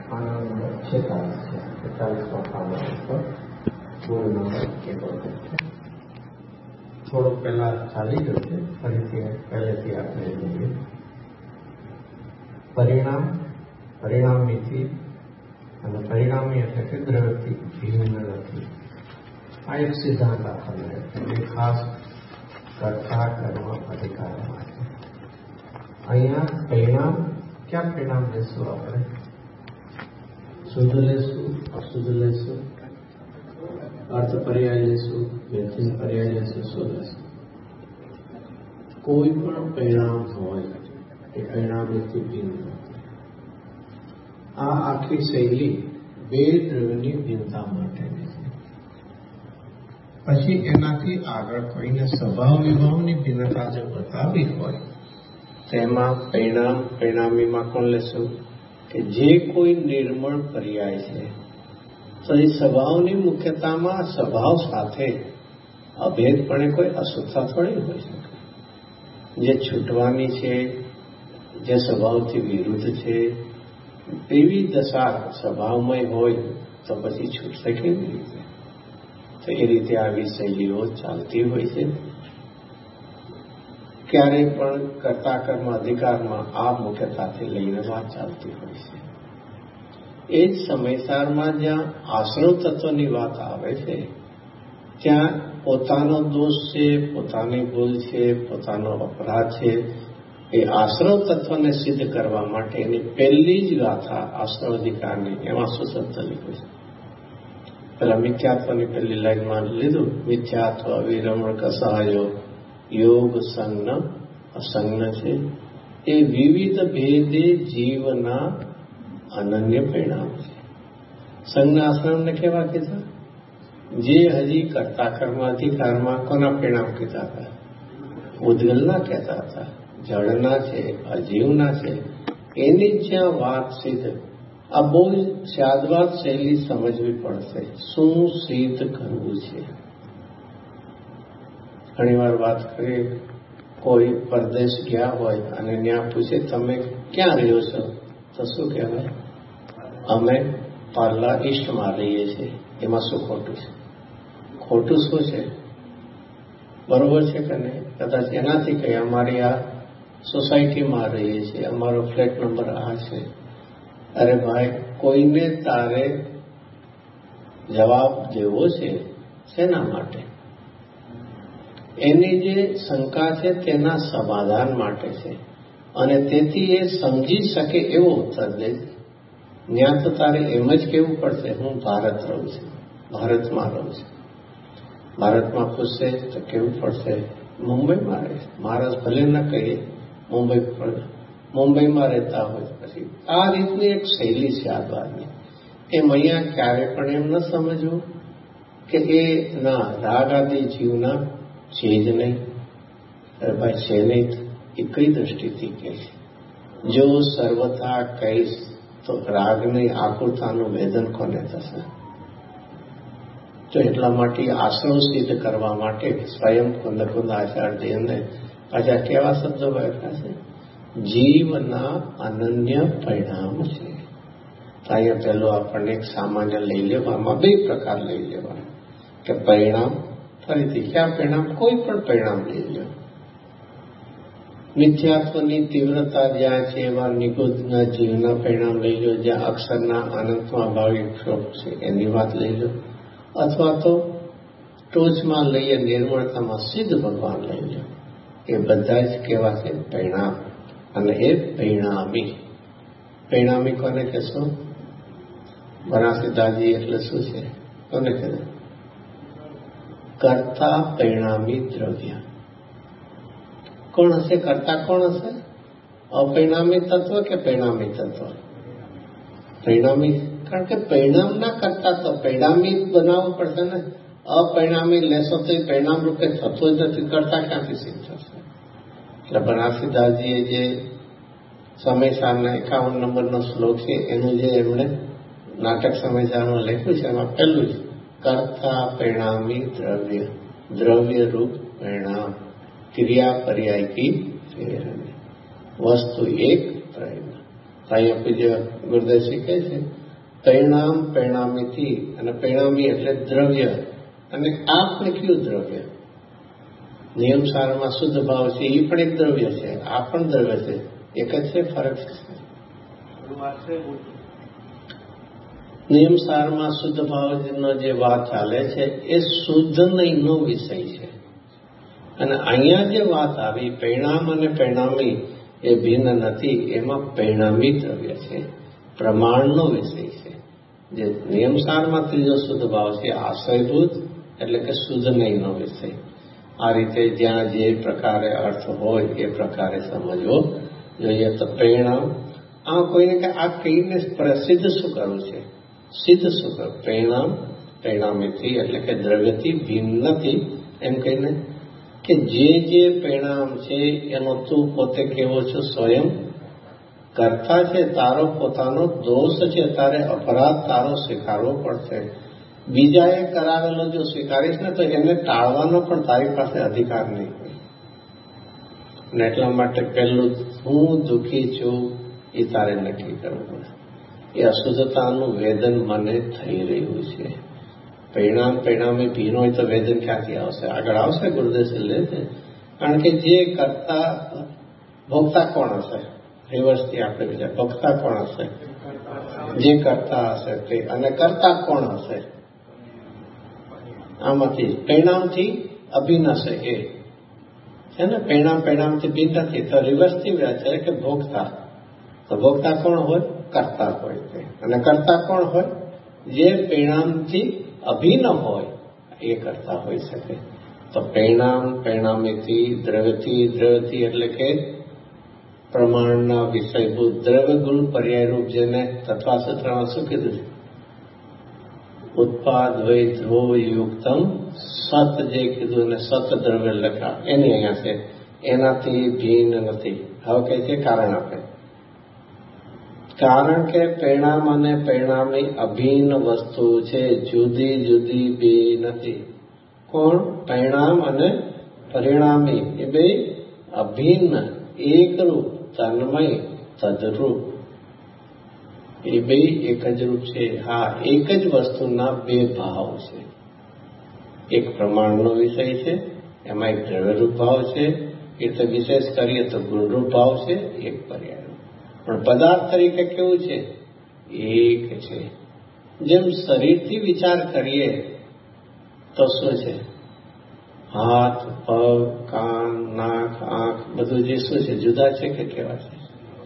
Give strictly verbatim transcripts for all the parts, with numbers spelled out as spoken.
આના નંબર છેતાલીસ છે. છેતાલીસમાં પાના ઉપર મૂળ નંબર એકોતેર છે. થોડો પહેલા ચાલી ગયો છે, ફરીથી પહેલેથી આપણે જોઈએ. પરિણામ, પરિણામીથી અને પરિણામી એટલે કે દ્રવ્યથી ભિન્ન નથી. આ એક સિદ્ધાંત આપણને એ ખાસ કરતા કરવા અધિકારમાં છે. અહીંયા પરિણામ ક્યાં પરિણામ લેશું? આપણે શુદ્ધ લેશું, અશુદ્ધ લેશું, અર્થ પર્યાય લેશું, વ્યક્તિન પર્યાય લેશું, શું લેશું? કોઈ પણ પરિણામ હોય એ પરિણામથી ભિન્ન નથી. આ આખી શૈલી બે દ્રવ્યની ભિન્નતા માટેની છે. પછી એનાથી આગળ કોઈને સ્વભાવ વિભાવની ભિન્નતા જો બતાવી હોય તેમાં પરિણામ પરિણામીમાં કોણ લેશું કે જે કોઈ નિર્મળ પર્યાય છે તો એ સ્વભાવની મુખ્યતામાં સ્વભાવ સાથે અભેદપણે કોઈ અશુદ્ધતા થોડી હોઈ શકે. જે છૂટવાની છે, જે સ્વભાવથી વિરુદ્ધ છે, એવી દશા સ્વભાવમય હોય તો પછી છૂટશે કેવી રીતે? તો એ રીતે આવી શૈલીઓ ચાલતી હોય છે. ક્યારેય પણ કર્તા કર્મ અધિકારમાં આ મુખ્યતાથી લઈને વાત ચાલતી હોય છે. એ જ સમયસારમાં જ્યાં આશ્રવ તત્વની વાત આવે છે ત્યાં પોતાનો દોષ છે, પોતાની ભૂલ છે, પોતાનો અપરાધ છે, એ આશ્રવ તત્વને સિદ્ધ કરવા માટે એની પહેલી જ ગાથા આશ્રવ અધિકારની એમાં સુસપ્ત લીધું છે. પેલા મિથ્યાત્વની પહેલી લાઈનમાં લીધું, મિથ્યાત્વ વિરમણ કસાયો યોગ સંજ્ઞ અસંજ્ઞ છે. એ વિવિધ ભેદે જીવના અનન્ય પરિણામ છે. સંજ્ઞ આશ્રમને કેવા કીધા? જે હજી કર્તા કર્મ અધિકારમાં કોના પરિણામ કીધા હતા? ઉદ્ગલના કહેતા હતા. જળના છે, અજીવના છે, એની જ્યાં વાત સિદ્ધ. આ બહુ જ શાદવાદ શૈલી સમજવી પડશે. શું સિદ્ધ કરવું છે? ઘણી વાર વાત કરીએ, કોઈ પરદેશ ગયા હોય અને ત્યાં પૂછે તમે ક્યાં રહ્યો છો તો શું કહેવાય? અમે પાર્લા ઈસ્ટમાં રહીએ છીએ. એમાં શું ખોટું છે? ખોટું શું છે? બરોબર છે કે નહીં? કદાચ એનાથી કહે અમારી આ સોસાયટીમાં રહીએ છીએ, અમારો ફ્લેટ નંબર આ છે. અરે ભાઈ, કોઈને તારે જવાબ દેવો છે શેના માટે? એની જે શંકા છે તેના સમાધાન માટે છે અને તેથી એ સમજી શકે એવો ઉત્તર દે. ત્યાં તો તારે એમ જ કહેવું પડશે હું ભારત રહું છું, ભારતમાં રહું છું. ભારતમાં પૂછશે તો કેવું પડશે મુંબઈમાં રહે. મહારાજ ભલે ન કહીએ મુંબઈ પર, મુંબઈમાં રહેતા હોય પછી આ રીતની એક શૈલી છે આ દ્વારની. એમ અહીંયા ક્યારે પણ એમ ન સમજવું કે એ ના રાગ આદિ જીવના છે જ નહીં. અરે ભાઈ છે નહીં એ કઈ દ્રષ્ટિથી કહે છે? જો સર્વથા કહીશ તો રાગની આકુરતાનું વેદન કોને થશે? તો એટલા માટે આશ્રવ સિદ્ધ કરવા માટે સ્વયં કુંદ કુંદ આચાર્યને પાછા કેવા શબ્દો વાપર્યા છે? જીવના અનન્ય પરિણામ છે. તો અહીંયા પહેલું આપણને એક સામાન્ય લઈ લેવામાં બે પ્રકાર લઈ લેવા કે પરિણામ. ફરીથી ક્યાં પરિણામ? કોઈ પણ પરિણામ લઈ લો. મિથ્યાત્વની તીવ્રતા જ્યાં છે એવા નિગુણના જીવના પરિણામ લઈ લો. જ્યાં અક્ષરના અનંતમાં ભાવિક ક્ષોભ છે એની વાત લઈ લો. અથવા તો ટોચમાં લઈએ નિર્મળતામાં સિદ્ધ ભગવાન લઈ લો. એ બધા જ કેવા છે? પરિણામ. અને એ પરિણામી. પરિણામી કોને કહેશો? બનાસદાસજી એટલે શું છે? કોને કહેવાય? કર્તા પરિણામી દ્રવ્ય. કોણ હશે કર્તા? કોણ હશે? અપરિણામી તત્વ કે પરિણામી તત્વ? પરિણામી. કારણ કે પરિણામના કરતા તો પરિણામી બનાવવું પડશે ને. અપરિણામી લેશો તો એ પરિણામ રૂપે થતું જ નથી. કરતા ક્યાંથી સિદ્ધ થશે? એટલે બનાસદાસજીએ જે સમયસારના એકાવન નંબરનો શ્લોક છે એનું જે એમણે નાટક સમયસારમાં લખ્યું છે એમાં પહેલું જ કર્તા પરિણામી દ્રવ્ય, દ્રવ્ય રૂપ પરિણામ, ક્રિયા પર્યાય કી ફેરને, વસ્તુ એક પ્રયત્ન. અહીંયા પૂજ્ય ગુરુદેવજી કહે છે પરિણામ પરિણામીથી, અને પરિણામી એટલે દ્રવ્ય, અને આ પણ કયું દ્રવ્ય? નિયમ સારમાં શુદ્ધ ભાવ છે, એ પણ એક દ્રવ્ય છે, આ પણ દ્રવ્ય છે, એક જ છે, ફરક છે. નિયમ સારમાં શુદ્ધ ભાવનો જે વાત ચાલે છે એ શુદ્ધ નહીંનો વિષય છે, અને અહીંયા જે વાત આવી પરિણામ અને પરિણામી એ ભિન્ન નથી, એમાં પરિણામી દ્રવ્ય છે, પ્રમાણનો વિષય છે. જે નિયમ સારમાં ત્રીજો શુદ્ધ ભાવ છે આશ્રયભૂત, એટલે કે શુદ્ધ નહીંનો વિષય. આ રીતે જ્યાં જે પ્રકારે અર્થ હોય એ પ્રકારે સમજવો જોઈએ. તો પરિણામ આ કોઈને કે આ કહીને પ્રસિદ્ધ શું કરવું છે, સિદ્ધ શું કરવું? પરિણામ પરિણામીથી એટલે કે દ્રવ્યથી ભિન્નથી, એમ કહીને કે જે જે પરિણામ છે એનો તું પોતે કેવો છો, સ્વયં કરતા છે, તારો પોતાનો દોષ છે, તારે અપરાધ તારો સ્વીકારવો પડશે. બીજાએ કરાવેલો જો સ્વીકારીશ ને તો એને ટાળવાનો પણ તારી પાસે અધિકાર નહીં હોય. અને એટલા માટે પહેલું હું દુઃખી છું એ તારે નક્કી કરવું પડે. એ અશુદ્ધતાનું વેદન મને થઈ રહ્યું છે. પરિણામ પરિણામી ભીન હોય તો વેદન ક્યાંથી આવશે? આગળ આવશે ગુરુદેવ લે છે. કારણ કે જે કરતા ભોગતા કોણ હશે? રિવર્સથી આપણે બીજા ભોગતા કોણ હશે? જે કરતા હશે તે, અને કરતા કોણ હશે? આમાંથી પરિણામથી અભિન્ન હશે એ છે ને. પરિણામ પરિણામથી ભિન્ન નથી, તો રિવર્સથી વ્યાખ્યા કે ભોગતા. તો ભોગતા કોણ હોય? કરતા હોય તે. અને કરતા કોણ હોય? જે પરિણામથી અભિન્ન હોય એ કરતા હોઈ શકે. તો પરિણામ પરિણામીથી, દ્રવ્યથી દ્રવ્યથી એટલે કે પ્રમાણના વિષયભૂત દ્રવ્ય ગુણ પર્યાયરૂપ, જેને તત્વાસૂત્રમાં શું કીધું છે? ઉત્પાદ વૈ ધ્રુવ યુક્તમ સત, જે કીધું ને સત દ્રવ્ય લખા એની અહીંયા છે. એનાથી ભિન્ન નથી. હવે કહે છે કારણ આપે. કારણ કે પરિણામ અને પરિણામી અભિન્ન વસ્તુ છે, જુદી જુદી બે નથી. કોણ? પરિણામ અને પરિણામી એ બે અભિન્ન, એકરૂપ, તન્મય, તદરૂપ, એ બે એક જ રૂપ છે. હા, એક જ વસ્તુના બે ભાવ છે. એક પ્રમાણનો વિષય છે, એમાં એક દ્રવ્યરૂપ ભાવ છે, એટલે વિશેષ કરીએ તો ગુણરૂપ ભાવ છે, એક પર્યાય. પણ પદાર્થ તરીકે કેવું છે? એક છે. જેમ શરીરથી વિચાર કરીએ તો શું છે? હાથ, પગ, કાન, નાક, આંખ બધું જે શું છે? જુદા છે કે કેવા છે?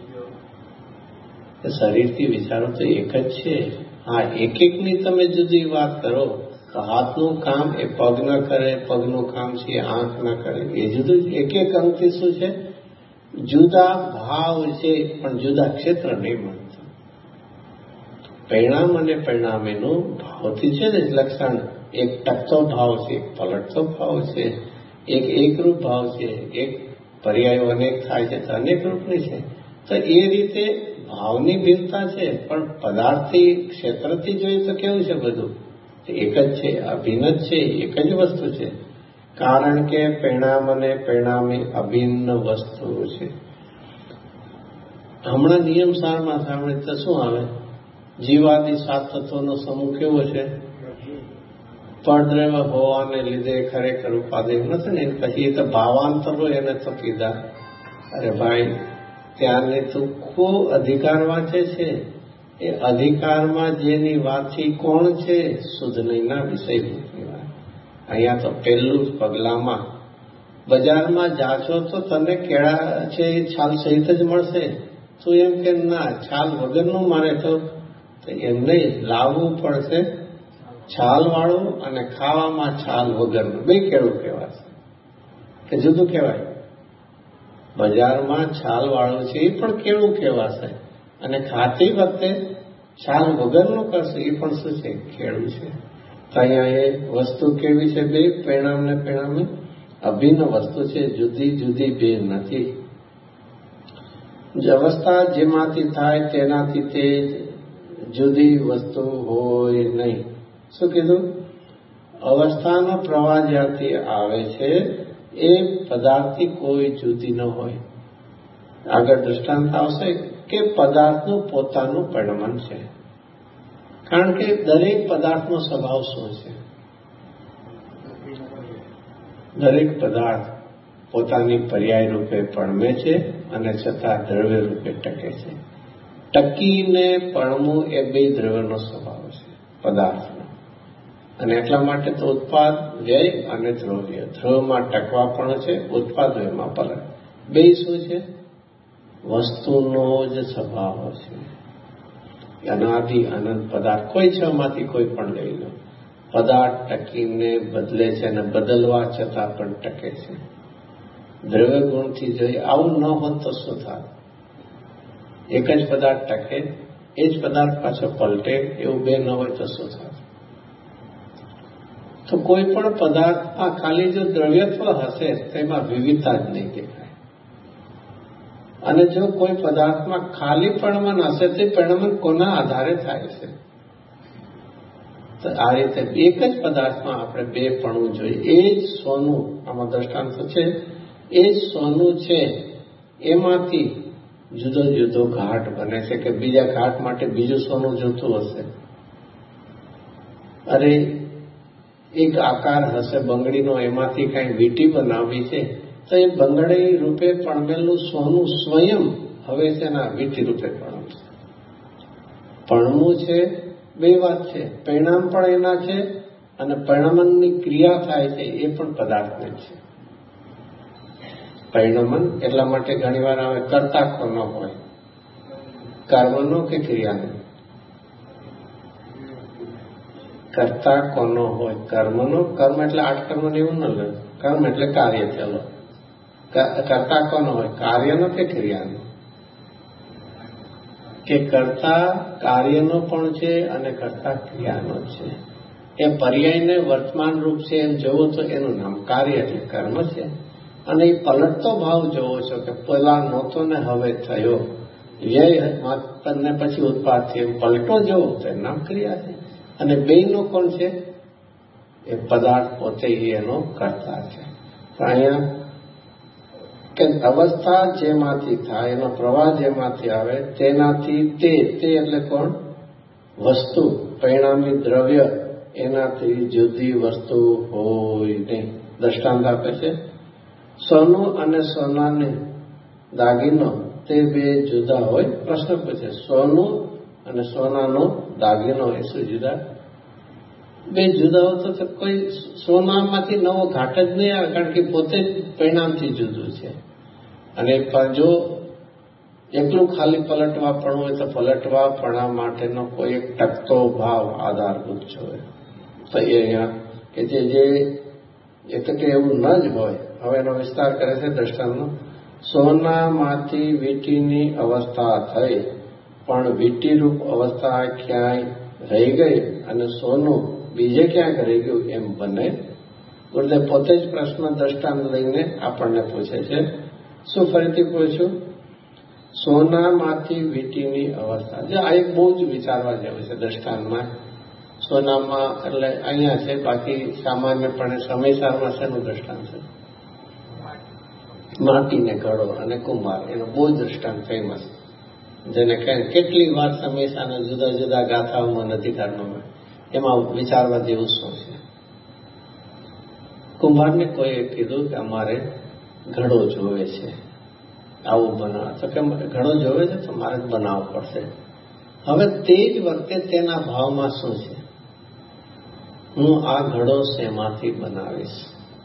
શરીરથી વિચારો તો એક જ છે. હા, એક એકની તમે જુદી વાત કરો તો હાથનું કામ એ પગ ન કરે, પગનું કામ છે એ આંખ ન કરે, એ જુદું. એક એક અંગથી શું છે? જુદા ભાવ છે, પણ જુદા ક્ષેત્ર નહીં મળતા. પરિણામ અને પરિણામીનું ભાવથી છે ને લક્ષણ. એક ટકતો ભાવ છે, એક પલટતો ભાવ છે, એક એકરૂપ ભાવ છે, એક પર્યાયો અનેક થાય છે તો અનેક રૂપની છે. તો એ રીતે ભાવની ભિન્નતા છે, પણ પદાર્થથી ક્ષેત્રથી જોઈએ તો કેવું છે? બધું એક જ છે, અભિન્ન જ છે, એક જ વસ્તુ છે. કારણ કે પરિણામ અને પરિણામી અભિન્ન વસ્તુ છે. હમણાં નિયમ સારમાં સાંભળે તો શું આવે? જીવાદી સાત તત્વોનો સમૂહ કેવો છે? પડદ્રવ્ય હોવાને લીધે ખરેખર ઉપાદેય નથી ને. પછી એ તો ભાવાંતરો એને તો કીધા. અરે ભાઈ, ત્યાંની તું ખૂબ અધિકાર વાંચે છે. એ અધિકારમાં જેની વાત છે કોણ છે? શુદ્ધ નહીંના વિષયભૂતની વાત. અહીંયા તો પહેલું જ પગલામાં બજારમાં જાશો તો તને કેળા છે એ છાલ સહિત જ મળશે. તું એમ કે ના, છાલ વગરનું મારે તો એમ નહીં, લાવવું પડશે છાલ વાળું, અને ખાવામાં છાલ વગરનું. બે કેળું કહેવાશે કે જુદું કહેવાય? બજારમાં છાલ વાળું છે એ પણ કેળું કહેવાશે, અને ખાતી વખતે છાલ વગરનું કરશે એ પણ શું છે? કેળું છે. તો અહીંયા એ વસ્તુ કેવી છે? બે પરિણામ ને પરિણામી અભિન્ન વસ્તુ છે, જુદી જુદી બે નથી. અવસ્થા જેમાંથી થાય તેનાથી તે જુદી વસ્તુ હોય નહીં. શું કીધું? અવસ્થાનો પ્રવાહ જ્યાંથી આવે છે એ પદાર્થથી કોઈ જુદી ન હોય. આગળ દૃષ્ટાંત આવશે કે પદાર્થનું પોતાનું પરિણમન છે. કારણ કે દરેક પદાર્થનો સ્વભાવ શું છે? દરેક પદાર્થ પોતાની પર્યાય રૂપે પડમે છે અને છતાં દ્રવ્ય રૂપે ટકે છે. ટકીને પડવું એ બે દ્રવ્યનો સ્વભાવ છે પદાર્થનો. અને એટલા માટે તો ઉત્પાદ વ્યય અને દ્રવ્ય, દ્રવ્યમાં ટકવા પણ છે, ઉત્પાદ વ્યયમાં પલટ. બે શું છે? વસ્તુનો જ સ્વભાવ છે. અનાદિ અનંત પદાર્થ કોઈ છ માંથી કોઈ પણ લઈ લો, પદાર્થ ટકીને બદલે છે અને બદલવા છતાં પણ ટકે છે. દ્રવ્ય ગુણથી જોઈએ આવું ન હોત તો શું થાય? એક જ પદાર્થ ટકે, એ જ પદાર્થ પાછો પલટે, એવું બે ન હોય તો શું થાય? તો કોઈ પણ પદાર્થ આ ખાલી જો દ્રવ્યત્વ હશે તેમાં વિવિધતા જ નહીં દેખાય. અને જો કોઈ પદાર્થમાં ખાલી પરિણમન હશે તે પરિણમન કોના આધારે થાય છે? તો આ રીતે એક જ પદાર્થમાં આપણે બે પણવું જોઈએ. એ જ સોનું, આમાં દ્રષ્ટાંત છે, એ જ સોનું છે, એમાંથી જુદો જુદો ઘાટ બને છે કે બીજા ઘાટ માટે બીજું સોનું જોતું હશે. અરે એક આકાર હશે બંગડીનો, એમાંથી કઈ વીંટી બનાવવી છે તો એ બંગડી રૂપે પણમેલું સોનું સ્વયં હવે તેના વીંટી રૂપે પણમશે. પણવું છે બે વાત છે, પરિણામ પણ એના છે અને પરિણમનની ક્રિયા થાય છે એ પણ પદાર્થને છે. પરિણમન એટલા માટે ઘણી વાર આવે કર્તા કોનો હોય, કર્મનો કે ક્રિયાનો? કર્તા કોનો હોય? કર્મનો. કર્મ એટલે આઠ કર્મ એવું ન લે, કર્મ એટલે કાર્ય. ચાલો, કર્તા કોનો હોય? કાર્યનો કે ક્રિયાનો? કે કર્તા કાર્યનો પણ છે અને કર્તા ક્રિયાનો છે. એ પર્યાયને વર્તમાન રૂપ છે એમ જોવો તો એનું નામ કાર્ય એટલે કર્મ છે. અને એ પલટતો ભાવ જોવો છો કે પેલા નહોતો ને હવે થયો, વ્યય ને પછી ઉત્પાદ છે, પલટો જોવો તો એનું નામ ક્રિયા છે. અને બેયનો કોણ છે? એ પદાર્થ પોતે એનો કર્તા છે. અહીંયા કે અવસ્થા જેમાંથી થાય, એનો પ્રવાહ જેમાંથી આવે તેનાથી તે તે એટલે કોણ? વસ્તુ, પરિણામી દ્રવ્ય, એનાથી જુદી વસ્તુ હોય નહીં. દ્રષ્ટાંત આપે છે, સોનું અને સોનાને દાગીનો તે બે જુદા હોય. પ્રશ્ન પૂછે, સોનું અને સોનાનો દાગીનો એ શું જુદા? બે જુદા હોય તો કોઈ સોનામાંથી નવો ઘાટ જ નહીં આવે, કારણ કે પોતે જ પરિણામથી જુદું છે. અને જો એકલું ખાલી પલટવા પણ હોય તો પલટવા પણ માટેનો કોઈ એક ટકતો ભાવ આધારભૂત જોઈએ. તો એ અહીંયા કે જે જે એટલે એવું ન જ હોય. હવે એનો વિસ્તાર કરે છે દ્રષ્ટાંતનો. સોનામાંથી વીંટીની અવસ્થા થઈ, પણ વીંટીરૂપ અવસ્થા ક્યાંય રહી ગઈ અને સોનું બીજે ક્યાંક રહી ગયું એમ બને. એટલે પોતે જ પ્રશ્ન દ્રષ્ટાંત લઈને આપણને પૂછે છે. શું ફરીથી પૂછ્યું? સોનામાંથી વીંટીની અવસ્થા. જે આ એક બહુ જ વિચારવા જેવું છે દ્રષ્ટાંતમાં. સોનામાં એટલે અહીંયા છે, બાકી સામાન્યપણે સમયસારમાં શેનું દ્રષ્ટાંત છે? માટીને ઘડો અને કુંભાર, એનો બહુ જ દ્રષ્ટાંત ફેમસ, જેને કહે કેટલી વાર સમયસાના જુદા જુદા ગાથાઓમાં નથી કાઢવામાં. એમાં વિચારવા જેવું શું છે? કુંભારને કોઈએ કીધું કે અમારે ઘડો જોવે છે, આવું બનાવ. તો કે ઘડો જોવે છે તો મારે બનાવવો પડશે. હવે તે જ વખતે તેના ભાવમાં શું છે? હું આ ઘડો શેમાંથી બનાવીશ?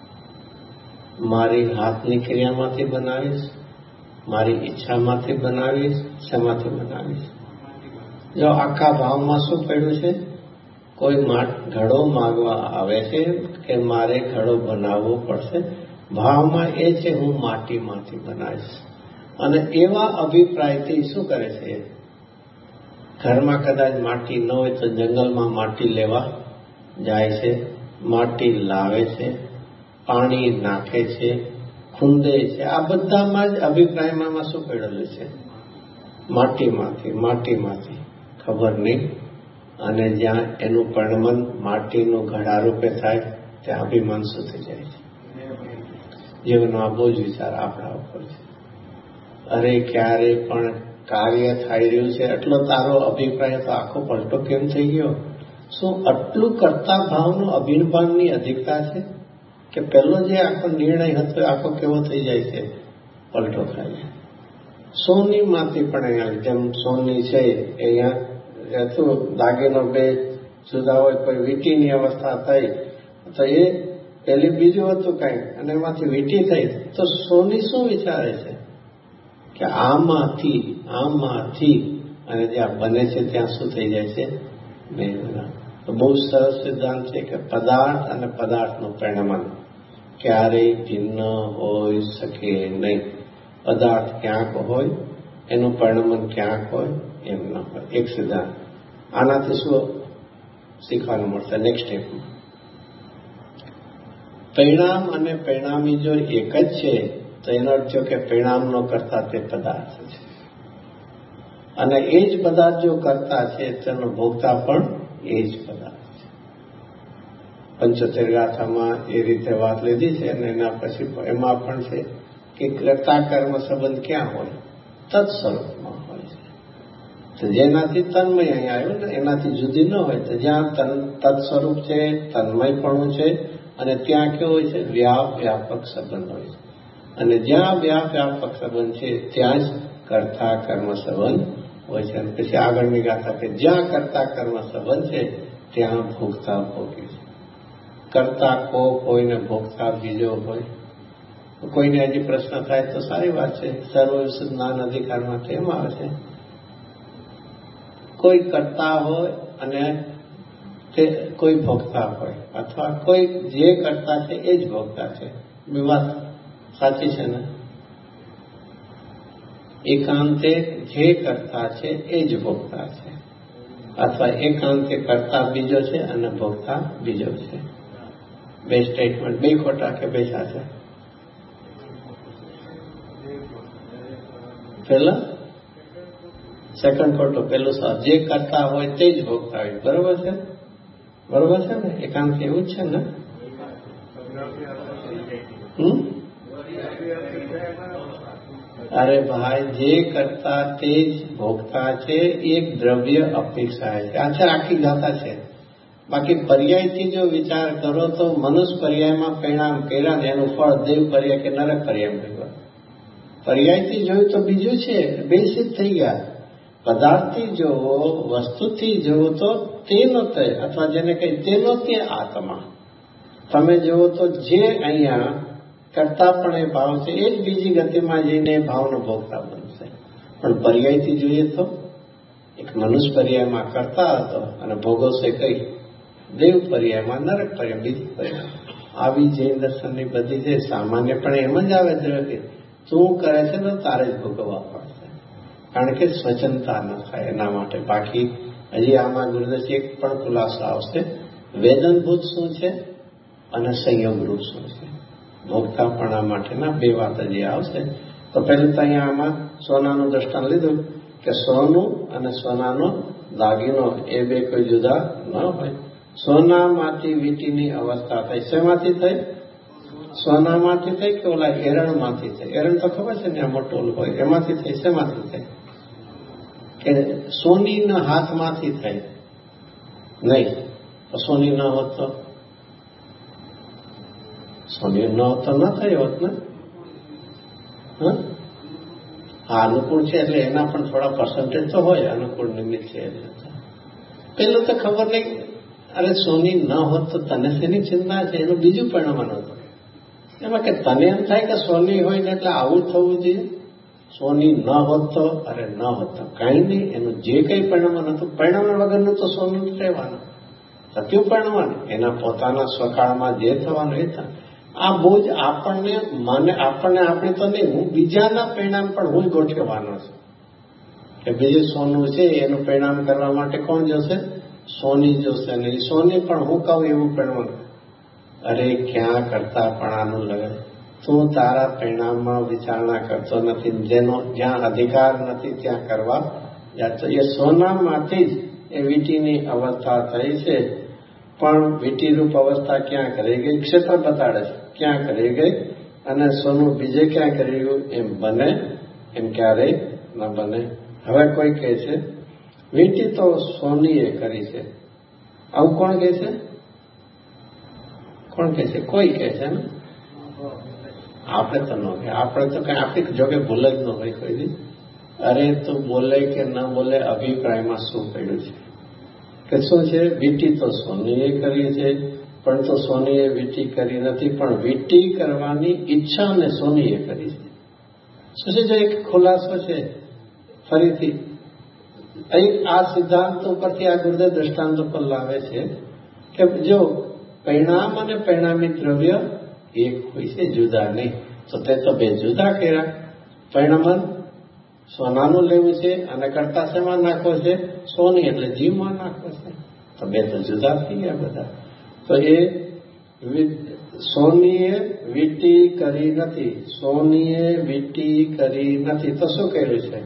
મારી હાથની ક્રિયામાંથી બનાવીશ, મારી ઈચ્છામાંથી બનાવીશ, શેમાંથી બનાવીશ? જો આખા ભાવમાં શું પડ્યું છે? કોઈ ઘડો માગવા આવે છે કે મારે ઘડો બનાવવો પડશે, ભાવમાં એ છે હું માટીમાંથી બનાવીશ. અને એવા અભિપ્રાયથી શું કરે છે? ઘરમાં કદાચ માટી ન હોય તો જંગલમાં માટી લેવા જાય છે, માટી લાવે છે, પાણી નાખે છે, ખૂંદે છે. આ બધામાં જ અભિપ્રાયમાં શું પડેલું છે? માટીમાંથી માટીમાંથી ખબર નહીં. અને જ્યાં એનું પરિણમન માટીનું ઘડા રૂપે થાય ત્યાં અભિમાન શું થઈ જાય છે? જીવનનો આ બહુ જ વિચાર આપણા ઉપર છે. અરે ક્યારે પણ કાર્ય થઈ રહ્યું છે એટલો તારો અભિપ્રાય તો આખો પલટો કેમ થઈ ગયો? શું આટલું કરતા ભાવનું અભિમાનની અધિકતા છે કે પહેલો જે આખો નિર્ણય હતો આખો કેવો થઈ જાય છે? પલટો થાય છે. સોની માંથી પણ અહીંયા જેમ સોની છે અહીંયા હતું દાગીનો બે જુદા હોય, કોઈ વીટીની અવસ્થા થઈ તો એ પેલી બીજું હતું કંઈક અને એમાંથી વીટી થઈ તો સોની શું વિચારે છે કે આમાંથી આમાંથી અને જ્યાં બને છે ત્યાં શું થઈ જાય છે? મેળવના. તો બહુ સરસ સિદ્ધાંત છે કે પદાર્થ અને પદાર્થનું પરિણમન ક્યારેય ભિન્ન હોઈ શકે નહીં. પદાર્થ ક્યાંક હોય એનું પરિણમન ક્યાંક હોય એમ ન હોય. એક સિદ્ધાંત. આનાથી શું શીખવાનું મળશે નેક્સ્ટ સ્ટેપમાં? પરિણામ અને પરિણામી જો એક જ છે તો એનો અર્થ છે કે પરિણામનો કરતા તે પદાર્થ છે અને એ જ પદાર્થ જો કરતા છે તેનો ભોગતા પણ એ જ પદાર્થ છે. પંચોતેર ગાથામાં એ રીતે વાત લીધી છે અને એના પછી એમાં પણ છે કે કર્તા કર્મ સંબંધ ક્યાં હોય? તત્સ્વરૂપમાં હોય છે. તો જેનાથી તન્મય અહીં આવ્યું ને એનાથી જુદી ન હોય તો જ્યાં તત્સ્વરૂપ છે, તન્મયપણું છે અને ત્યાં કેવો હોય છે? વ્યાપ વ્યાપક સંબંધ હોય છે. અને જ્યાં વ્યાપ વ્યાપક સંબંધ છે ત્યાં જ કર્તા કર્મ સંબંધ હોય છે. અને પછી આગળની ગાથા કે જ્યાં કર્તા કર્મ સંબંધ છે ત્યાં ભોગતા ભોગી છે. કર્તા કોક હોય ને ભોગતા બીજો હોય. કોઈને હજી પ્રશ્ન થાય તો સારી વાત છે. સર્વવિષય જ્ઞાન અધિકાર માટે એમ આવે છે કોઈ કરતા હોય અને તે કોઈ ભોગતા હોય અથવા કોઈ જે કરતા છે એ જ ભોગતા છે. બે વાત સાચી છે ને? એકાંતે જે કરતા છે એ જ ભોગતા છે અથવા એકાંતે કરતા બીજો છે અને ભોગતા બીજો છે. બે સ્ટેટમેન્ટ બે ખોટા કે બે સાચા? પેલા સેકન્ડ ખોટો, પેલું સાચું. જે કરતા હોય તે જ ભોગતા હોય. બરોબર છે? બરોબર છે ને? એકાંત એવું જ છે ને? હમ અરે ભાઈ, જે કરતા તે જ ભોગતા છે. એક દ્રવ્ય અપેક્ષા છે. આ છે આખી ગાથા છે. બાકી પર્યાયથી જો વિચાર કરો તો મનુષ્ય પર્યાયમાં પરિણામ કર્યા ને એનું ફળ દેવ પર્યાય કે નરક પર્યાય મળ્યું. પર્યાયથી જોયું તો બીજું છે, બે સિદ્ધ થઈ ગયા. પદાર્થથી જોવો, વસ્તુથી જોવો તો તેનો તે અથવા જેને કહી તેનો તે આત્મા. તમે જોવો તો જે અહીંયા કરતા પણ એ ભાવ છે એ જ બીજી ગતિમાં જઈને એ ભાવનો ભોગતા બનશે. પણ પર્યાયથી જોઈએ તો એક મનુષ્ય પર્યાયમાં કરતા હતો અને ભોગવશે કઈ? દેવ પર્યાયમાં નરક પર્યાય બીજી પર્યાય. આવી જૈન દર્શનની બધી છે સામાન્ય પણ એમ જ આવે છે કે તું કરે છે તો તારે જ ભોગવવા પડશે. કારણ કે સ્વચનતા ન થાય એના માટે. બાકી હજી આમાં ગુરુદર્શી એક પણ ખુલાસો આવશે. વેદનભૂત શું છે અને સંયોગરૂપ શું છે? ભોગતાપણા માટેના બે વાત હજી આવશે. તો પહેલું તો અહીંયા આમાં સોનાનું દ્રષ્ટાંત લીધું કે સોનું અને સોનાનો દાગીનો એ બે કોઈ જુદા ન હોય. સોનામાંથી વીટીની અવસ્થા થઈ. શેમાંથી થઈ? સોનામાંથી થઈ કે ઓલા એરણમાંથી થઈ? એરણ તો ખબર છે ને, આ મોટું હોય એમાંથી થઈ. શેમાંથી થઈ? કે સોનીના હાથમાંથી થઈ? નહીં. તો સોની ન હોત તો સોની ન હોત તો ન થઈ હોત ને. હા, અનુકૂળ છે એટલે એના પણ થોડા પર્સન્ટેજ તો હોય. અનુકૂળ નિમિત્ત છે એટલે પેલું તો ખબર નહીં. અરે સોની ન હોત તો તને શેની ચિંતા છે? એનું બીજું પરિણામ હતું એમાં કે તને એમ થાય કે સોની હોય ને એટલે આવું થવું જોઈએ. સોની ન હોત તો અરે ન હોત તો કઈ નહીં. એનું જે કઈ પરિણામ હતું પરિણામ વગરનું તો સોનું રહેવાનું, સત્યું પરિણામ એના પોતાના સ્વકાળમાં જે થવાનું એ થાય. આ બહુ જ આપણને મને આપણને આપણે તો નહીં, હું બીજાના પરિણામ પણ હું જ ગોઠવવાનો છું કે બીજું સોનું છે એનું પરિણામ કરવા માટે કોણ જોશે? સોની જોશે. ને એ સોની પણ હું કહું એવું પરિણામ. અરે ક્યાં કરતા પણ આનું લગે. તું તારા પરિણામમાં વિચારણા કરતો નથી. જેનો જ્યાં અધિકાર નથી ત્યાં કરવા તો એ સોનામાંથી જ એ વીટીની અવસ્થા થઈ છે. પણ વીટીરૂપ અવસ્થા ક્યાં કરી ગઈ? ક્ષેત્ર બતાડે છે ક્યાં કરી ગઈ. અને સોનું બીજે ક્યાં કરી ગયું? એમ બને એમ ક્યારેય ન બને. હવે કોઈ કહે છે વીંટી તો સોનીએ કરી છે, આવું કોણ કહે છે? કોણ કહે છે? કોઈ કહે છે ને, આપણે તો ન કહે. આપણે તો કઈ આપણી જોકે ભૂલ જ ન હોય કોઈ દી. અરે તો બોલે કે ન બોલે અભિપ્રાયમાં શું પડ્યું છે કે શું છે? વીંટી તો સોનીએ કરી છે, પણ તો સોનીએ વીંટી કરી નથી, પણ વીંટી કરવાની ઈચ્છા ને સોનીએ કરી છે. શું છે? જો એક ખુલાસો છે ફરીથી આ સિદ્ધાંત ઉપરથી આ ગુરુદેવ દ્રષ્ટાંત ઉપર લાવે છે કે જો પરિણામ અને પરિણામી દ્રવ્ય એક હોય છે, જુદા નહીં. તો તે તો બે જુદા કર્યા. પરિણામન સોનાનું લેવું છે અને કરતા શેમાં નાખવો છે? સોની એટલે જીવમાં નાખવો છે. તો બે તો જુદા થઈ ગયા બધા. તો એ સોનીએ વીંટી કરી નથી, સોનીએ વીંટી કરી નથી, તો શું કર્યું છે?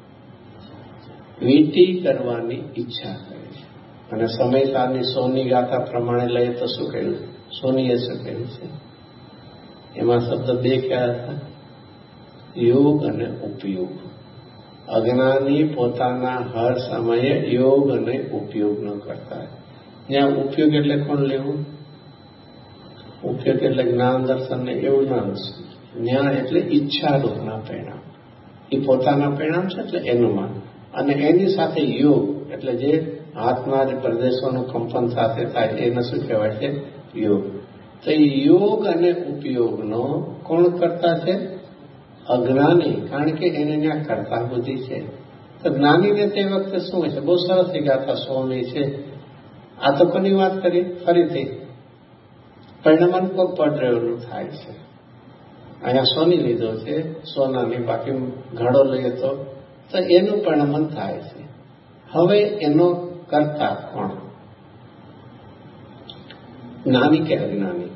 વીંટી કરવાની ઈચ્છા કરી છે. અને સમય સારની સોની ગાથા પ્રમાણે લઈએ તો શું કર્યું? સોનીએ શું કર્યું છે? એમાં શબ્દ બે કયા હતા? યોગ અને ઉપયોગ. અજ્ઞાની પોતાના હર સમયે યોગ અને ઉપયોગ ન કરતા. ત્યાં ઉપયોગ એટલે કોણ લેવું? ઉપયોગ એટલે જ્ઞાન દર્શન ને એવું ના. જ્ઞાન એટલે ઈચ્છારૂપના પરિણામ. એ પોતાના પરિણામ છે એટલે એનું માન. અને એની સાથે યોગ એટલે જે હાથના જે પ્રદેશોનું કંપન સાથે થાય એને શું કહેવાય છે? યોગ. તો એ યોગ અને ઉપયોગનો કોણ કરતા છે? અજ્ઞાની. કારણ કે એને ત્યાં કરતા બુદ્ધિ છે. તો જ્ઞાનીને તે વખતે શું હોય છે? બહુ સરસ ગાથા સોની છે. આ તો કોની વાત કરી? ફરીથી પરિણામન કોઈ પડરેલું થાય છે. અહીંયા સોની લીધો છે, સોનાની, બાકી ઘડો લઈએ તો તો એનું પરિણામન થાય છે. હવે એનો કરતા કોણ? જ્ઞાની કે અજ્ઞાની?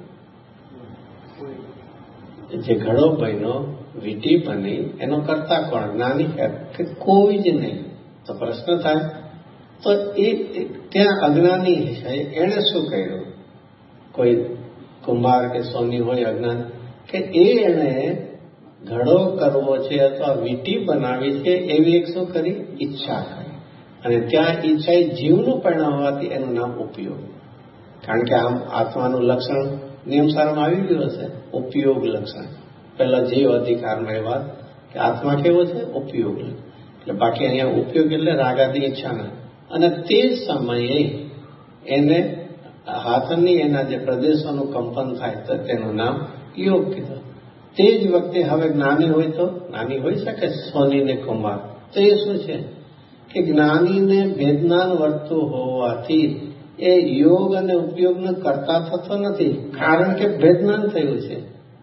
જે ઘડો બન્યો, વીંટી બની, એનો કરતા કોણ? જ્ઞાની કે કોઈ જ નહીં? તો પ્રશ્ન થાય તો એ ત્યાં અજ્ઞાની છે, એને શું કર્યું? કોઈ કુંભાર કે સોની હોય અજ્ઞાન કે એ એને ઘડો કરવો છે અથવા વીંટી બનાવી છે એવી એક શું કરી? ઈચ્છા કરી. અને ત્યાં ઈચ્છા એ જીવનું પરિણામ હોવાથી એનું નામ ઉપયોગ. કારણ કે આમ આત્માનું લક્ષણ નિયમસારમાં આવી ગયું હશે, ઉપયોગ લક્ષણ. પેલા જીવ અધિકારમાં એ વાત કે આત્મા કેવો છે? ઉપયોગ. એટલે બાકી અહીંયા ઉપયોગ એટલે રાગાદી ઈચ્છાના. અને તે સમયે એને હાથની એના જે પ્રદેશોનું કંપન થાય તો તેનું નામ યોગ કીધું. તે જ વખતે હવે જ્ઞાની હોય તો જ્ઞાની હોઈ શકે સોનીને કુંભાર. તો એ શું છે કે જ્ઞાનીને ભેદનાન વર્તું હોવાથી એ યોગ અને ઉપયોગનો કરતા થતો નથી. કારણ કે ભેદનાન થયું છે.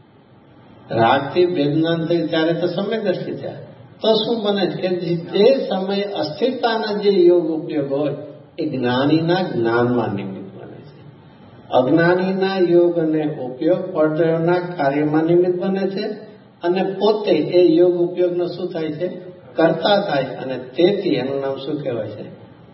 રાગથી ભેદનાન થયું ત્યારે તો સમય દ્રષ્ટિ થયા. તો શું બને છે કે તે સમયે અસ્થિરતાના જે યોગ ઉપયોગ હોય એ જ્ઞાનીના જ્ઞાનમાં નિમિત્ત બને છે. અજ્ઞાનીના યોગ અને ઉપયોગ પડદયોના કાર્યમાં નિમિત્ત બને છે અને પોતે એ યોગ ઉપયોગનો શું થાય છે? કરતા થાય. અને તેથી એનું નામ શું કહેવાય છે?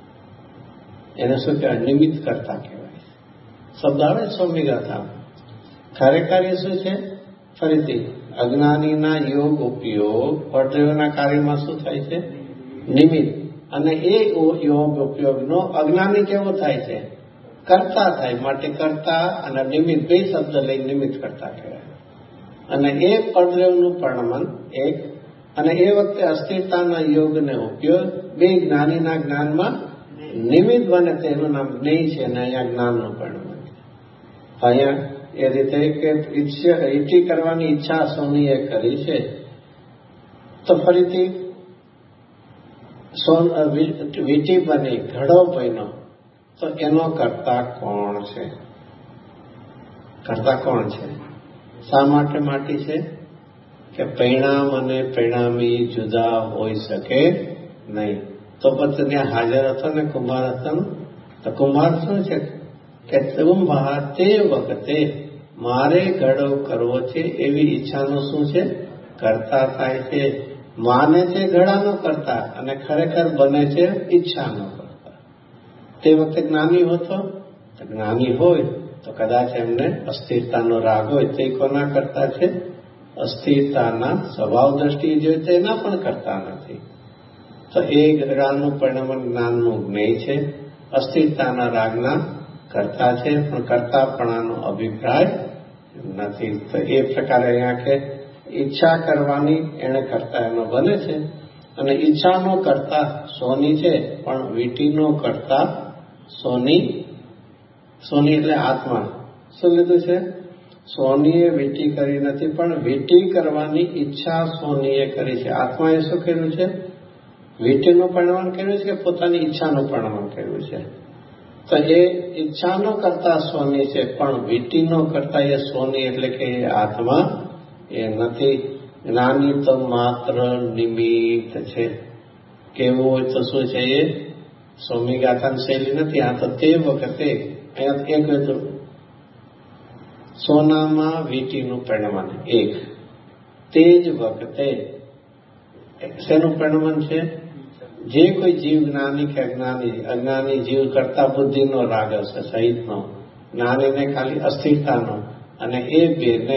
એને શું કહેવાય? નિમિત્ત કરતા કહેવાય. શબ્દ આવે સ્વામી ગાથા. ખરેખર એ શું છે? ફરીથી અજ્ઞાનીના યોગ ઉપયોગ પડદયોના કાર્યમાં શું થાય છે? નિમિત્ત. અને એ યોગ ઉપયોગનો અજ્ઞાની કેવો થાય છે? કરતા થાય. માટે કરતા અને નિમિત્ત બે શબ્દ લઈ નિમિત્ત કરતા કહેવાય. અને એ પડદયોનું પરિણામ એક. અને એ વખતે અસ્થિરતાના યોગને ઉપયોગ બે જ્ઞાનીના જ્ઞાનમાં નિમિત્ત બને તેનું નામ જ્ઞેય છે. અને અહીંયા જ્ઞાનનું પરિણામ. અહીંયા એ રીતે કે ઈચ્છા કરવાની ઈચ્છા સોનીએ કરી છે. તો ફરીથી સોન વીંટી બની, ઘડો બન્યો, તો એનો કરતા કોણ છે? કરતા કોણ છે? શા માટે માટી છે? કે પરિણામ અને પરિણામી જુદા હોઈ શકે નહીં. તો પછી ત્યાં હાજર હતો ને કુંભાર હતો ને. તો કુંભાર શું છે કે કુંભાર તે વખતે મારે ઘડો કરવો છે એવી ઈચ્છાનો શું છે? કરતા થાય છે. માને છે ઘડાનો કરતા અને ખરેખર બને છે ઈચ્છાનો કરતા. તે વખતે જ્ઞાની હોતો? જ્ઞાની હોય તો કદાચ એમને અસ્થિરતાનો રાગ હોય તે કોના કરતા છે? અસ્થિરતાના સ્વભાવ દ્રષ્ટિએ જોઈએ તો એના પણ કરતા નથી. તો એ જ્ઞાનનું પરિણામ જ્ઞાનનું જ્ઞેય છે, અસ્થિરતાના રાગના કર્તા છે, પણ કર્તાપણાનો અભિપ્રાય નથી. તો એ પ્રકારે અહીંયા કે ઈચ્છા કરવાની એને કરતા એનો બને છે, અને ઈચ્છાનો કરતા સોની છે, પણ વીટીનો કરતા સોની. સોની એટલે આત્મા. શું લીધું છે? સોનીએ વીટી કરી નથી, પણ વીટી કરવાની ઈચ્છા સોનીએ કરી છે. આત્માએ શું કર્યું છે? વીટીનું પરિણામ કર્યું છે કે પોતાની ઈચ્છાનું પરિણામ કર્યું છે? તો એ ઈચ્છાનો કરતા સોની છે, પણ વીટીનો કરતા એ સોની એટલે કે એ આત્મા એ નથી. જ્ઞાની તો માત્ર નિમિત્ત છે. કેવું હોય તો શું છે? એ સોમી ગાથાની શૈલી નથી. આ તો તે વખતે અહીંયા એક હતું, સોનામાં વીટીનું પરિણામ એક. તે જ વખતે શેનું પરિણામ છે? જે કોઈ જીવ જ્ઞાની કે અજ્ઞાની, અજ્ઞાની જીવ કરતા બુદ્ધિનો રાગ હશે સહિતનો, જ્ઞાનીને ખાલી અસ્થિરતાનો, અને એ બેને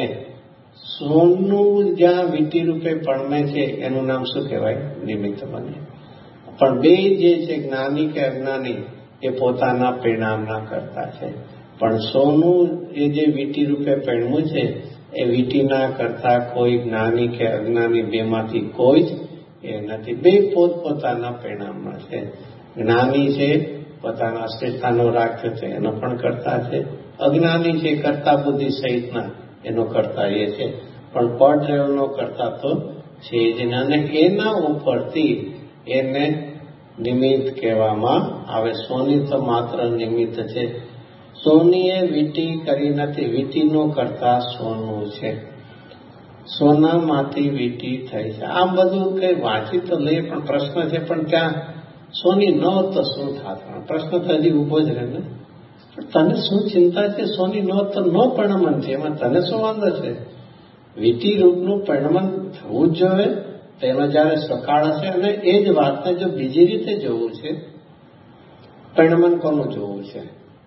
સોનું જ્યાં વીટી રૂપે પરમે છે એનું નામ શું કહેવાય? નિમિત્ત બને. પણ બે જે છે જ્ઞાની કે અજ્ઞાની એ પોતાના પરિણામના કરતા છે, પણ સોનું એ જે વીટી રૂપે પરિણ્યું છે એ વીટીના કરતા કોઈ જ્ઞાની કે અજ્ઞાની બેમાંથી કોઈ જ એ નથી. બે પોતપોતાના પરિણામમાં છે. જ્ઞાની છે પોતાના અસ્થિરતાનો રાગ છે એનો પણ કરતા છે, અજ્ઞાની છે કરતા બુદ્ધિ સહિતના એનો કરતા એ છે, પણ પડ લેવલનો કરતા તો છે જ નહીં. અને એના ઉપરથી એને નિમિત્ત કહેવામાં આવે. સોની તો માત્ર નિમિત્ત છે. સોનીએ વીટી કરી નથી, વીટીનો કરતા સોનું છે. સોનામાંથી વીટી થઈ છે. આ બધું કઈ વાંચી તો લઈએ, પણ પ્રશ્ન છે, પણ ત્યાં સોની ન હોત તો શું થાત? પ્રશ્ન તો હજી ઉભો જ રહે ને. પણ તને શું ચિંતા છે? સોની ન હોત તો ન પરિણમન છે, એમાં તને શું વાંધો છે? વીટી રૂપનું પરિણમન થવું જ જોઈએ. તેનો જયારે સકાળ હશે, અને એ જ વાતને જો બીજી રીતે જોવું છે, પરિણમન કોનું જોવું છે?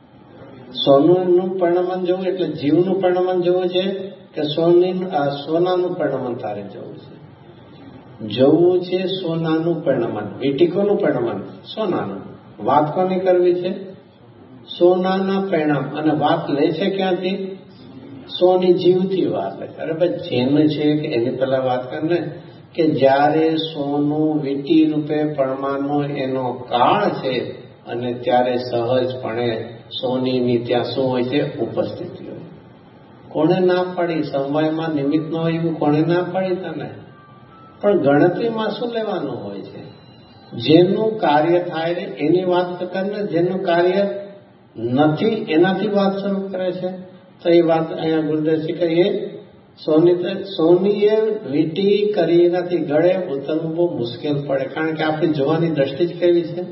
સોનુનું પરિણમન જોવું એટલે જીવનું પરિણમન જોવું છે કે સોની સોનાનું પરિણમન તારે જોવું છે? જોવું છે સોનાનું પરિણમન. વીટી કોનું પરિણમન? સોનાનું. વાત કોની કરવી છે? સોનાના પરિણામ. અને વાત લે છે ક્યાંથી? સોની જીવથી વાત લે છે. અરે ભાઈ, જેન છે કે એની પેલા વાત કરને કે જ્યારે સોનું વીટી રૂપે પરમાનો એનો કાળ છે, અને ત્યારે સહજપણે સોનીની ત્યાં શું હોય છે? ઉપસ્થિતિ હોય. કોણે ના પાડી? સમવાયમાં નિમિત્ત ન હોય એવું કોણે ના પાડી તને? પણ ગણતરીમાં શું લેવાનું હોય છે? જેનું કાર્ય થાય એની વાત કરને, જેનું કાર્ય નથી એનાથી વાત શરૂ કરે છે. તો એ વાત અહીંયા ગુરુદેવજી કહીએ, સોની સોનીએ વીટી કરી નથી. ગળે ઉતરવું બહુ મુશ્કેલ પડે, કારણ કે આપણી જોવાની દ્રષ્ટિ જ કેવી છે.